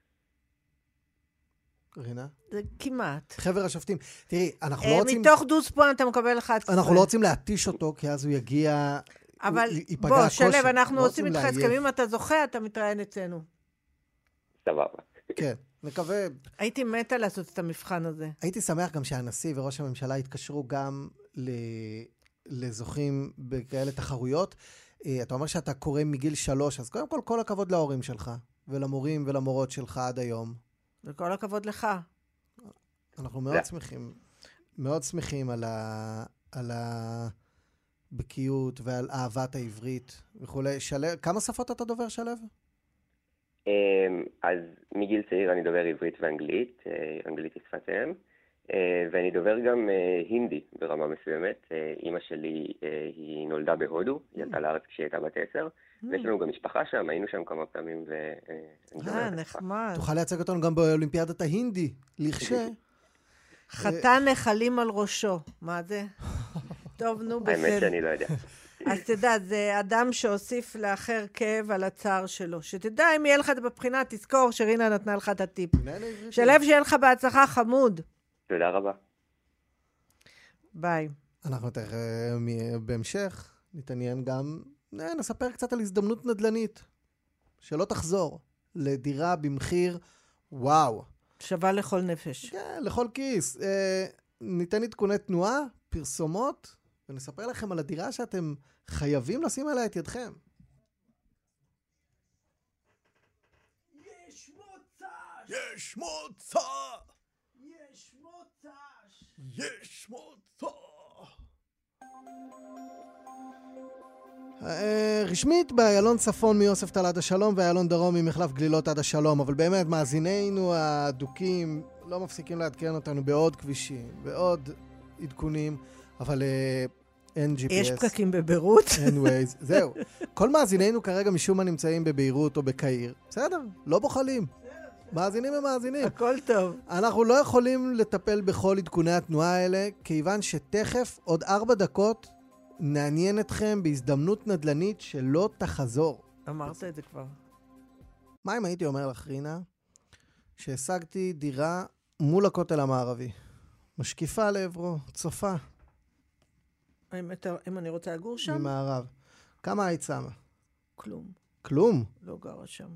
רינה? זה כמעט. חבר השופטים. תראי, אנחנו לא רוצים... מתוך דוס פוינט אתה מקבל 11. אנחנו לא רוצים להתיש אותו, כי אז הוא יגיע... אבל בוא, שלב, אנחנו עושים איתך הסכם. אם אתה זוכה, אתה מתראיין אצלנו. סבבה. כן, מקווה... הייתי מתה לעשות את המבחן הזה. הייתי שמח גם שהנשיא וראש הממשלה יתקשרו גם לזוכים בכאלה תחרויות. אתה אומר שאתה קורא מגיל 3, אז קודם כל הכבוד להורים שלך, ולמורים ולמורות שלך עד היום. וכל הכבוד לך. אנחנו מאוד שמחים על הבקיאות ועל אהבת העברית וכולי. כמה שפות אתה דובר, שלב? אז מגיל צעיר אני דובר עברית ואנגלית, אנגלית היא שפת אם, ואני דובר גם הינדי ברמה מסוימת. אמא שלי היא נולדה בהודו, היא עלתה לארץ כשהיא הייתה בת 10, ויש לנו גם משפחה שם, היינו שם כמה פעמים. נחמד. תוכל לייצג אותנו גם באולימפיאדת ההינדי, לכשה. חתן נחלים על ראשו, מה זה? טוב, נו, בסדר. האמת שאני לא יודע. אז תדע, זה אדם שהוסיף לאחר כאב על הצער שלו. שתדע, אם יהיה לך בבחינה, תזכור שרינה נתנה לך את הטיפ. שלב שיהיה לך בהצלחה, חמוד. תודה רבה. ביי. אנחנו בהמשך נתעניין גם, נספר קצת על הזדמנות נדל"נית, שלא תחזור, לדירה במחיר, וואו. שווה לכל נפש. כן, לכל כיס. ניתן עדכוני תנועה, פרסומות, ונספר לכם על הדירה שאתם חייבים לשים עליה את ידכם. יש מוצא! יש מוצא! יש מוצא! יש מוצא! רשמית באיילון צפון מיוסף תל עד השלום ואיילון דרום ממחלף גלילות עד השלום, אבל באמת מאזינינו הדוקים לא מפסיקים לעדכן אותנו בעוד כבישים, בעוד עדכונים, אבל אין GPS. יש פקקים בביירות? אין ווייז, זהו. כל מאזינינו כרגע משום מה נמצאים בביירות או בקהיר. בסדר, לא בוחלים. מאזינים ומאזינים. הכל טוב. אנחנו לא יכולים לטפל בכל עדכוני התנועה האלה, כיוון שתכף עוד 4 דקות נעניין אתכם בהזדמנות נדל"נית שלא תחזור. אמרת את זה כבר. מה אם הייתי אומר לך, רינה, שהשגתי דירה מול הכותל המערבי, משקיפה לעברו, צופה. אם אני רוצה לגור שם? ממערב. כמה היית שמה? כלום. כלום? לא גרה שם.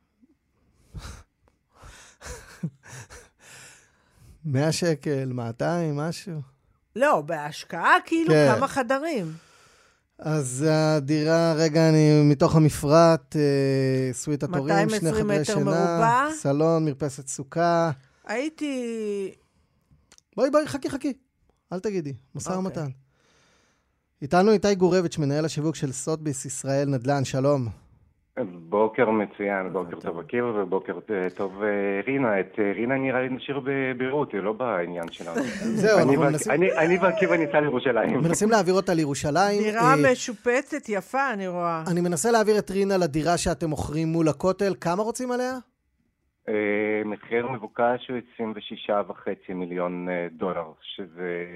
100 שקל, 200, משהו? לא, בהשקעה כאילו כן. כמה חדרים. אז הדירה, רגע, אני מתוך המפרט, סוויט התורים, 2 חדרי שינה, מרובע. סלון, מרפסת סוכה. הייתי... בואי, חכי. אל תגידי, משא ומתן. איתנו איתי גורביץ', מנהל השיווק של סוטביס ישראל נדל"ן, שלום. בוקר מצוין, בוקר טוב עקיר ובוקר טוב רינה. את רינה נראה לי נשאיר בביירות, זה לא בעניין שלנו. זהו, אנחנו מנסים... אני ועקיבא ניסה לירושלים. מנסים להעביר אותה לירושלים. דירה משופצת יפה, אני רואה. אני מנסה להעביר את רינה לדירה שאתם מוכרים מול הכותל. כמה רוצים עליה? מחיר מבוקש הוא $26.5 מיליון, שזה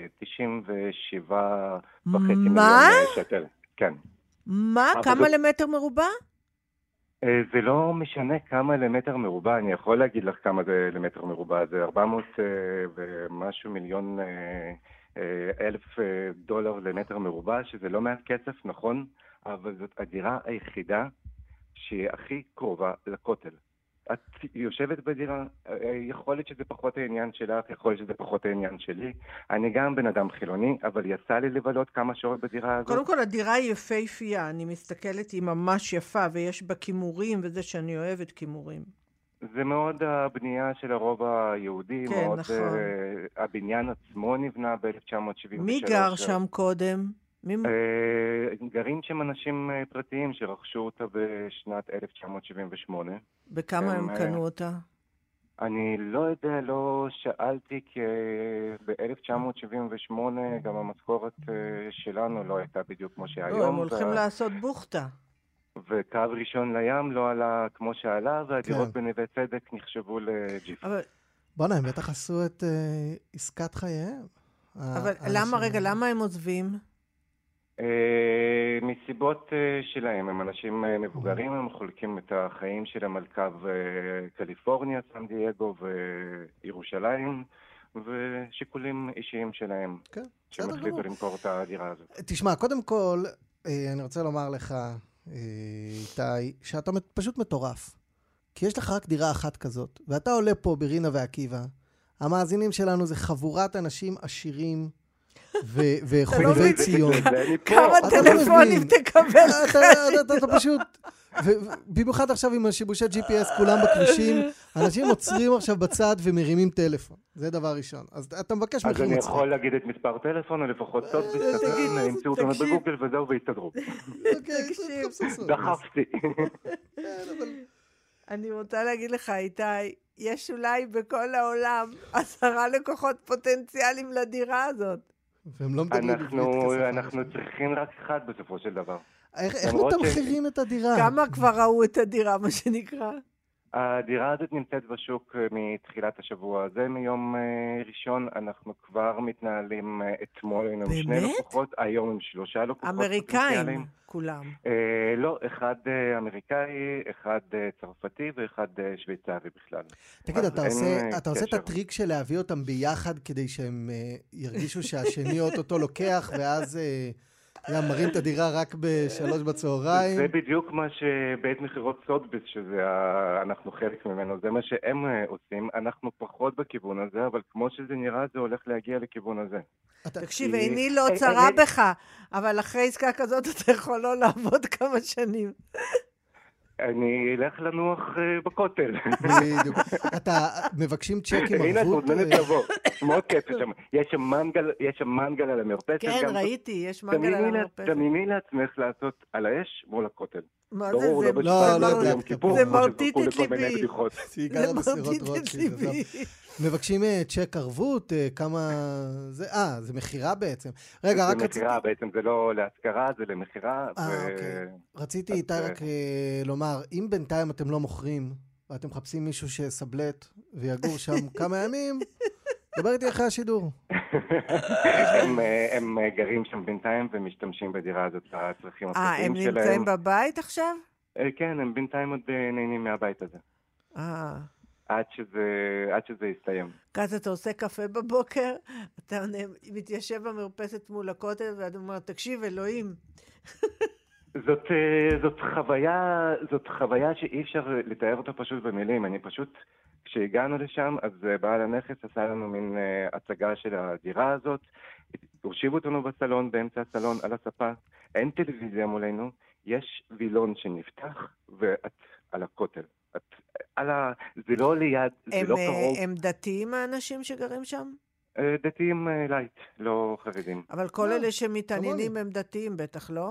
97.5 מיליון שקל. כן. מה? כמה למטר מרובע? זה לא משנה כמה למטר מרובע, אני יכול להגיד לך כמה זה למטר מרובע, זה 400 ומשהו מיליון אלף דולר למטר מרובע, שזה לא מעט כסף, נכון, אבל זאת הדירה היחידה שהיא הכי קרובה לכותל. את יושבת בדירה, יכול להיות שזה פחות העניין שלך, יכול להיות שזה פחות העניין שלי. אני גם בן אדם חילוני, אבל יצא לי לבלות כמה שעות בדירה הזאת. קודם כל, הדירה היא יפהפייה, אני מסתכלת, היא ממש יפה, ויש בה כימורים, וזה שאני אוהבת כימורים. זה מאוד הבנייה של הרוב היהודי, כן, מאוד, נכון. הבניין עצמו נבנה ב-1973. מי גר שם קודם? גרים שם אנשים פרטיים שרכשו אותה בשנת 1978. בכמה הם קנו אותה? אני לא יודע, לא שאלתי, כי ב-1978 גם המשכורת שלנו לא הייתה בדיוק כמו שהיום. לא, הם הולכים לעשות בוכתה. וקו ראשון לים לא עלה כמו שעלה, והדירות בנווה צדק נחשבו לג'יפ. אבל בוא'נה, הם בטח עשו את עסקת חייהם. אבל למה הם עוזבים? מסיבות שלהם, הם אנשים מבוגרים, הם חולקים את החיים שלהם על קו קליפורניה, סן דייגו וירושלים, ושיקולים אישיים שלהם, שהם החליטו למכור את הדירה הזאת. תשמע, קודם כל, אני רוצה לומר לך, איתי, שאתה פשוט מטורף. כי יש לך רק דירה אחת כזאת, ואתה עולה פה ברינה ועקיבא, המאזינים שלנו זה חבורת אנשים עשירים, וחובבי ציון. כמה טלפונים תקבל אתה פשוט, במיוחד עכשיו עם השיבושי GPS כולם בכבישים, אנשים עוצרים עכשיו בצד ומרימים טלפון. זה דבר ראשון. אז אתה מבקש מחיר מצחיק. אז אני יכול להגיד את מספר טלפון, או לפחות סוד בסטרן, ימצאו אותנו בגוגל וזהו ויסתדרו. דחפתי. אני רוצה להגיד לך, איתי, יש אולי בכל העולם 10 לקוחות פוטנציאליים לדירה הזאת. והם לא מדברים אנחנו צריכים רק אחד בסופו של דבר. איך מתמחרים את הדירה? כמה כבר ראו את הדירה, מה שנקרא? הדירה הזאת נמצאת בשוק מתחילת השבוע הזה. מיום ראשון אנחנו כבר מתנהלים אתמול עם 2 לקוחות, היום עם 3 לקוחות. אמריקאים כולם? לא, אחד אמריקאי, אחד צרפתי ואחד שוויצרי בכלל. תגיד, אתה עושה את הטריק של להביא אותם ביחד כדי שהם ירגישו שהשני אותו לוקח ואז... מרים את הדירה רק ב3 בצהריים. זה בדיוק מה שבית מחירות סודביס, אנחנו חלק ממנו, זה מה שהם עושים. אנחנו פחות בכיוון הזה, אבל כמו שזה נראה, זה הולך להגיע לכיוון הזה. תקשיב, איני לא צרה בך, אבל אחרי עסקה כזאת אתה יכול לא לעבוד כמה שנים. אני אלך לנוח בכותל. בדיוק. אתה מבקשים צ'קים ערבות? הנה, את מוזמנת לבוא. מאוד כיף שם. יש שם מנגל על המרפסת. כן, ראיתי, יש מנגל על המרפסת. תמימי לעצמך לעשות על האש מול הכותל. מה זה? זה מרטיט את ליבי. זה מרטיט את ליבי. מבקשים צ'ק ערבות, כמה... זה מחירה בעצם. רגע, רק רציתי... זה מחירה בעצם, זה לא להשכרה, זה למחירה. אוקיי. רציתי איתי רק לומר, אם בינתיים אתם לא מוכרים, ואתם מחפשים מישהו שסבלט ויגור שם כמה ימים, דבר איתי אחרי השידור. הם גרים שם בינתיים ומשתמשים בדירה הזאת לצרכים הפרטיים שלהם. הם נמצאים בבית עכשיו? כן, הם בינתיים עוד נהנים מהבית הזה. עד שזה יסתיים. אז אתה עושה קפה בבוקר, אתה מתיישב במרפסת מול הכותל, ואתה אומר, תקשיב, אלוהים. זאת חוויה שאי אפשר לתאר אותה פשוט במילים. אני פשוט, כשהגענו לשם, אז בעל הנכס עשה לנו מין הצגה של הדירה הזאת, הושיבו אותנו בסלון, באמצע הסלון, על הספה, אין טלוויזיה מולנו, יש וילון שנפתח, ואת על הכותל. זה לא ליד, זה לא קרוב. הם דתיים האנשים שגרים שם? דתיים לייט, לא חרדים. אבל כל אלה שמתעניינים הם דתיים בטח, לא?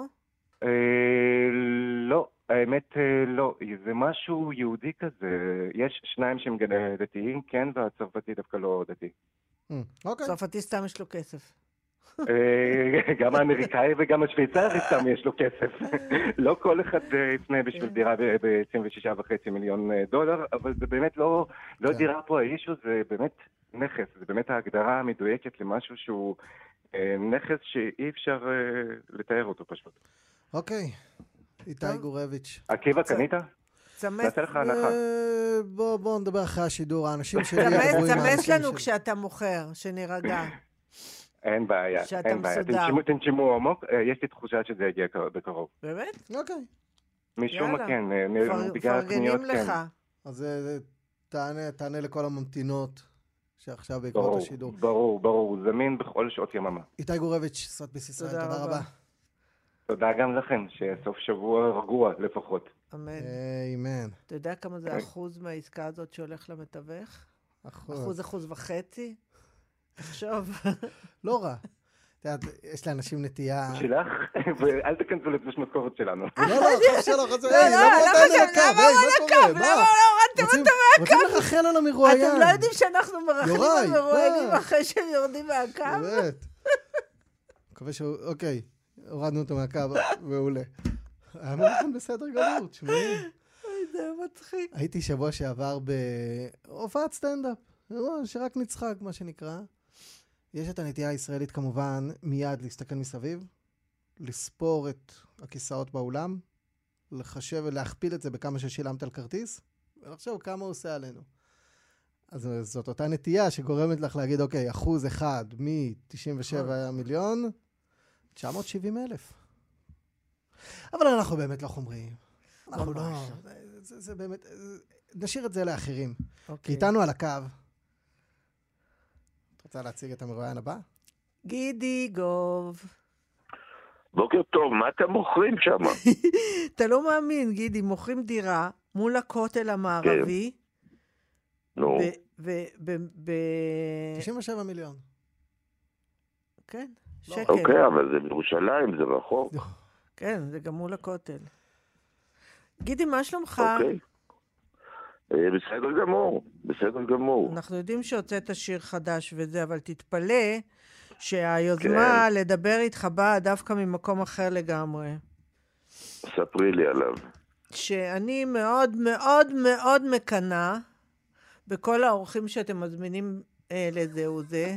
לא, האמת לא. זה משהו יהודי כזה. יש 2 שהם דתיים, כן, והצרפתי דווקא לא דתי. צרפתי סתם יש לו כסף. גם האמריקאי וגם השוויצרי סתם יש לו כסף. לא כל אחד יפנה בשביל דירה ב$26.5 מיליון, אבל זה באמת לא דירה פה האישו, זה באמת נכס, זה באמת ההגדרה המדויקת למשהו שהוא נכס שאי אפשר לתאר אותו פשוט. אוקיי, איתי גורביץ'. עקיבא, קנית? נעשה לך הנחה. בוא נדבר אחרי השידור, האנשים שלי... צמס לנו כשאתה מוכר, שנירגע. אין בעיה, אין בעיה. תנשימו עמוק, יש לי תחושה שזה יגיע בקרוב. באמת? אוקיי. משום מה כן, בגלל פרגנים לך. אז תענה לכל הממתינות שעכשיו בעקבות השידור. ברור, זמין בכל שעות יממה. איתי גורביץ', סודביס ישראל, תודה רבה. תודה גם לכם, שסוף שבוע רגוע לפחות. אמן. אתה יודע כמה זה אחוז מהעסקה הזאת שהולך למתווך? 1.5%? תחשוב. לא רע. יש לאנשים נטייה... שלך? ואל תכנסו לתלוש משכורת שלנו. לא, טוב שלך. למה הורדתם אותו מהקו? רוצים לרחל על המרואיין. אתם לא יודעים שאנחנו מרחלים על מרואיינים אחרי שהם יורדים מהקו? באמת. מקווה שהוא... אוקיי, הורדנו אותו מהקו, מעולה. היה מרחם בסדר גמור, תשמעי. זה מצחיק. הייתי שבוע שעבר בהופעת סטנדאפ. שרק נצחק, מה שנקרא. יש את הנטייה הישראלית כמובן מיד להסתכל מסביב, לספור את הכיסאות באולם, לחשב ולהכפיל את זה בכמה ששילמת על כרטיס, ולחשוב כמה הוא עושה עלינו. אז זאת אותה נטייה שגורמת לך להגיד, אוקיי, 1% מ-97 מיליון, 970,000. אבל אנחנו באמת לא חומריים. אנחנו לא... זה באמת... נשאיר את זה לאחרים. כי איתנו על הקו. את רוצה להציג את המרואיין הבא? גידי גוב. בוקר טוב, מה אתם מוכרים שם? אתה לא מאמין, גידי, מוכרים דירה מול הכותל המערבי. נו. 97 מיליון. כן, שקל. אוקיי, אבל זה בירושלים, זה רחוק. כן, זה גם מול הכותל. גידי, מה שלומך? אוקיי. בסדר גמור, בסדר גמור. אנחנו יודעים שהוצאת שיר חדש וזה, אבל תתפלא שהיוזמה לדבר איתך באה דווקא ממקום אחר לגמרי. ספרי לי עליו. שאני מאוד מאוד מאוד מקנה בכל האורחים שאתם מזמינים לזהו זה.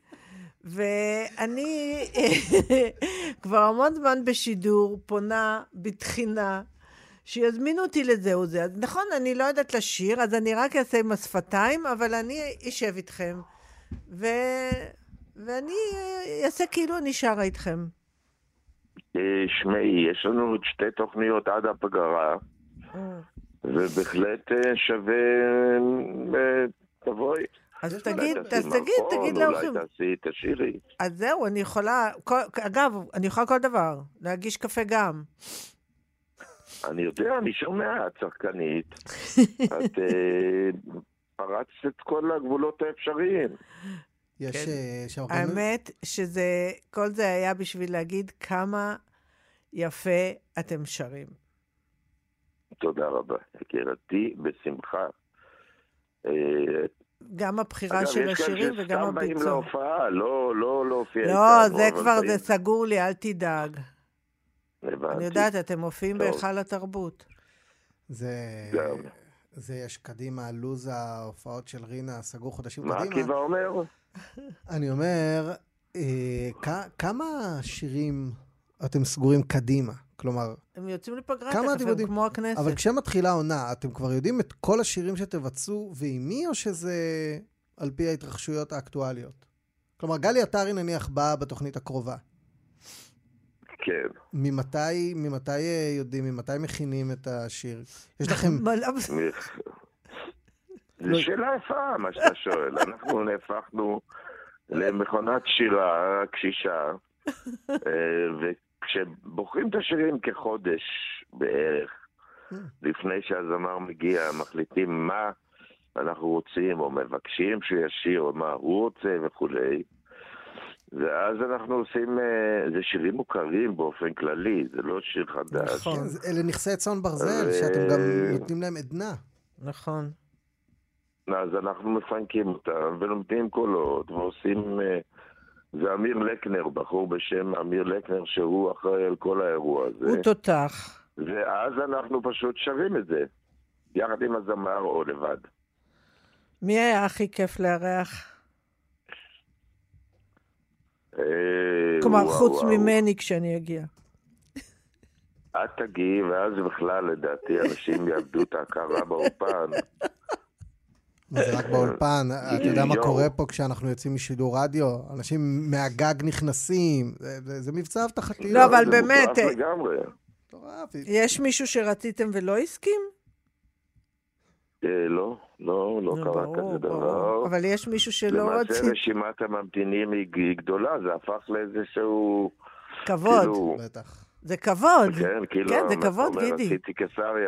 ואני כבר המון זמן בשידור פונה בתחינה שיזמינו אותי לזהו זה. אז נכון, אני לא יודעת לשיר, אז אני רק אעשה עם השפתיים, אבל אני אשב איתכם, ואני אעשה כאילו אני שרה איתכם. שמעי, יש לנו עוד 2 תוכניות עד הפגרה, ובהחלט שווה תבואי. אז תגיד לאורחים. אולי תעשי את השירי. אז זהו, אני יכולה, אגב, אני יכולה כל דבר, להגיש קפה גם. אני יודע, אני שומע, צרכנית. את פרצת את כל הגבולות האפשריים. האמת כל זה היה בשביל להגיד כמה יפה אתם שרים. תודה רבה, יקירתי, בשמחה. גם הבחירה של השירים וגם הביצוע. יש כאן שסתם באים להופעה, לא להופיע. לא, זה כבר, זה סגור לי, אל תדאג. אני יודעת, אתם מופיעים בהיכל התרבות. יש קדימה, לוז ההופעות של רינה, סגור חודשים קדימה. מה עקיבא אומר? אני אומר, כמה שירים אתם סגורים קדימה? כלומר, הם יוצאים לפגרה תכף, הם כמו הכנסת. אבל כשמתחילה עונה, אתם כבר יודעים את כל השירים שתבצעו ועם מי, או שזה על פי ההתרחשויות האקטואליות? כלומר, גלי עטרי נניח באה בתוכנית הקרובה. כן. ממתי יודעים, ממתי מכינים את השיר? יש לכם... זו שאלה יפה, מה שאתה שואל. אנחנו נהפכנו למכונת שירה קשישה, וכשבוחרים את השירים כחודש בערך, לפני שהזמר מגיע, מחליטים מה אנחנו רוצים, או מבקשים שישיר, או מה הוא רוצה וכולי. ואז אנחנו עושים, זה שירים מוכרים באופן כללי, זה לא שיר חדש. נכון, אלה נכסי צאן ברזל, שאתם גם נותנים להם עדנה. נכון. אז אנחנו מפנקים אותם, ולומדים קולות, ועושים, זה אמיר לקנר, בחור בשם אמיר לקנר, שהוא אחראי על כל האירוע הזה. הוא תותח. ואז אנחנו פשוט שרים את זה, יחד עם הזמר או לבד. מי היה הכי כיף לארח? כלומר, חוץ ממני כשאני אגיע. את תגיעי, ואז בכלל, לדעתי, אנשים יאבדו את ההכרה באולפן. זה רק באולפן. אתה יודע מה קורה פה כשאנחנו יוצאים משידור רדיו? אנשים מהגג נכנסים. זה מבצע הבטחתי. לא, אבל באמת, זה מטורף לגמרי. יש מישהו שרציתם ולא הסכים? לא קרה כזה דבר. אבל יש מישהו שלא רצית. למעשה רשימת הממתינים היא גדולה, זה הפך לאיזשהו... כבוד. בטח. זה כבוד. כן, זה כבוד, גידי. עשיתי קיסריה,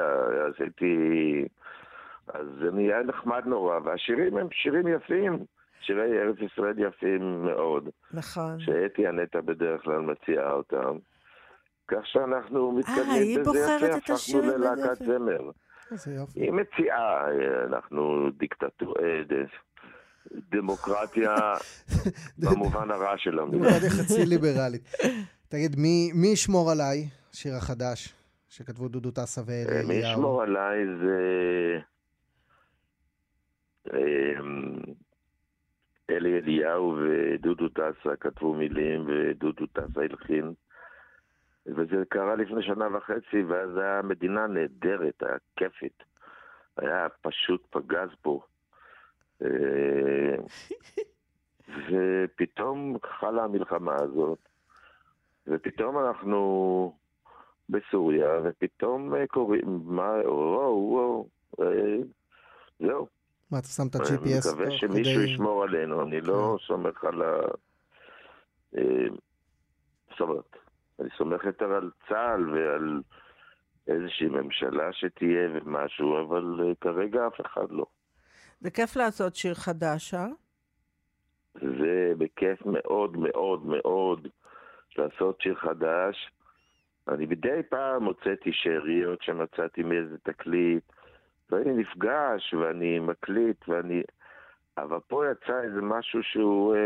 אז זה נהיה נחמד נורא, והשירים הם שירים יפים, שירי ארץ ישראל יפים מאוד. נכון. שאתי הנטה בדרך כלל מציעה אותם. כך שאנחנו מתקדמים בזה יפה, הפכנו ללהקת זמר. היא מציעה, אנחנו דמוקרטיה במובן הרע שלנו. דמוקרטיה חצי ליברלית. תגיד, מי ישמור עליי? שיר החדש שכתבו דודו טסה ואליהו. מי ישמור עליי זה אלי אליהו ודודו טסה כתבו מילים, ודודו טסה הלחין. וזה קרה לפני 1.5 שנה, ואז היה מדינה נהדרת, היה כיפית. היה פשוט פגז פה. ופתאום חלה המלחמה הזאת, ופתאום אנחנו בסוריה, ופתאום קוראים, וואו, זהו. מה, אתה שם את ה-GPS? אני מקווה שמישהו ישמור עלינו, אני לא סומך על אני סומך יותר על צה"ל ועל איזושהי ממשלה שתהיה ומשהו, אבל כרגע אף אחד לא. זה כיף לעשות שיר חדש, אה? זה בכיף מאוד מאוד מאוד לעשות שיר חדש. אני מדי פעם מוצאתי שאריות שמצאתי מאיזה תקליט, ואני נפגש ואני מקליט, אבל פה יצא איזה משהו שהוא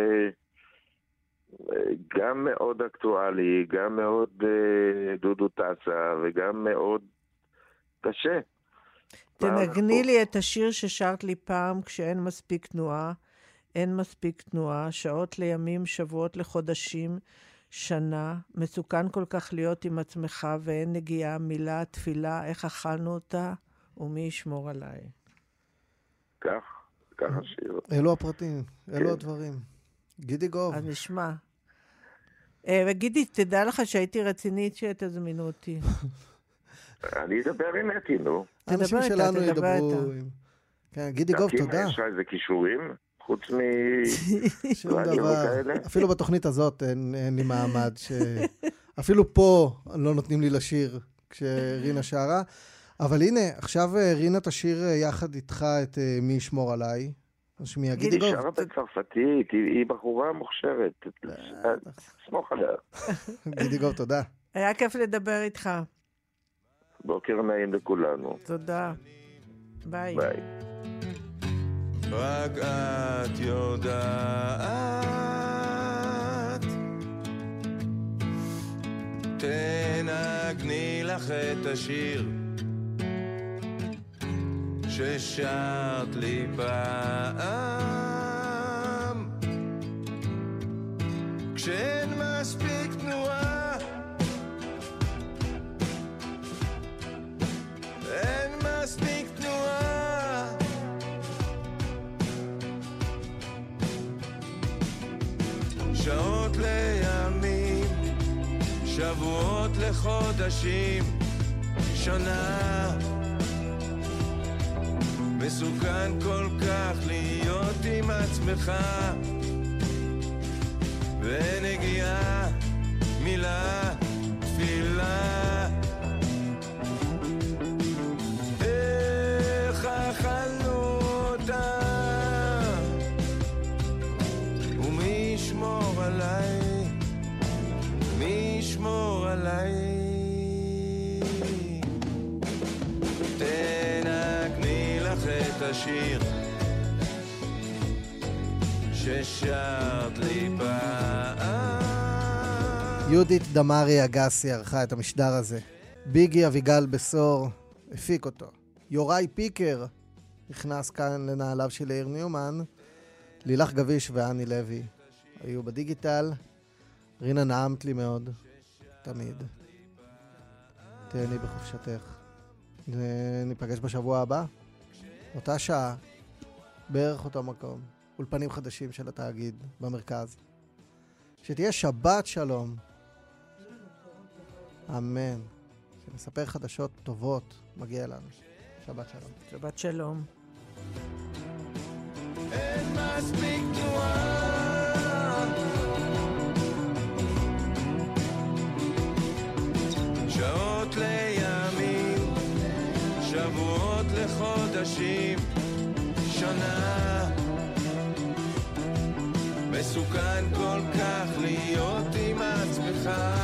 גם מאוד אקטואלי, גם מאוד דודו טסה, וגם מאוד קשה. תנגני לי את השיר ששרת לי פעם, כשאין מספיק תנועה, אין מספיק תנועה, שעות לימים, שבועות לחודשים, שנה, מסוכן כל כך להיות עם עצמך, ואין נגיעה, מילה, תפילה, איך אכלנו אותה, ומי ישמור עליי. כך השיר. אלו הפרטים, אלו הדברים. גידי גוב. אז נשמע. וגידי, תדע לך שהייתי רצינית שתזמינו אותי. אני אדבר עם אתי, נו. האנשים שלנו ידברו. כן, גידי גוב, תודה. יש לך איזה קישורים? חוץ שום דבר. אפילו בתוכנית הזאת אין לי מעמד. אפילו פה לא נותנים לי לשיר כשרינה שרה. אבל הנה, עכשיו רינה תשיר יחד איתך את מי ישמור עליי. גידי שרה בצרפתית, היא בחורה מוכשרת. סמוך עליה. גידי גוב, תודה. היה כיף לדבר איתך. בוקר נעים לכולנו. תודה. ביי. ביי. רק את יודעת, תנגני לך את השיר ששרת לי פעם, כשאין מספיק תנועה, אין מספיק תנועה, שעות לימים, שבועות לחודשים, שנה, מסוכן כל כך להיות עם עצמך, ונגיעה, מילה, תפילה, איך אכלנו אותה, ומי ישמור עליי, מי ישמור עליי. את השיר ששרת לי פעם. יהודית דמרי אגסי ערכה את המשדר הזה. ביגי אביגל בסור הפיק אותו. יוראי פיקר נכנס כאן לנעליו של יאיר ניומן. לילך גביש ואני לוי היו בדיגיטל. רינה, נעמת לי מאוד תמיד. תהני בחופשתך. ניפגש בשבוע הבא, אותה שעה, בערך אותו מקום, אולפנים חדשים של התאגיד במרכז. שתהיה שבת שלום. אמן. שנספר חדשות טובות, מגיע לנו. שבת שלום. שבת שלום. אין מספיק תנועה, שעות לימים, שבועות לחודשים, שנה, מסוכן כל כך להיות עם עצמך,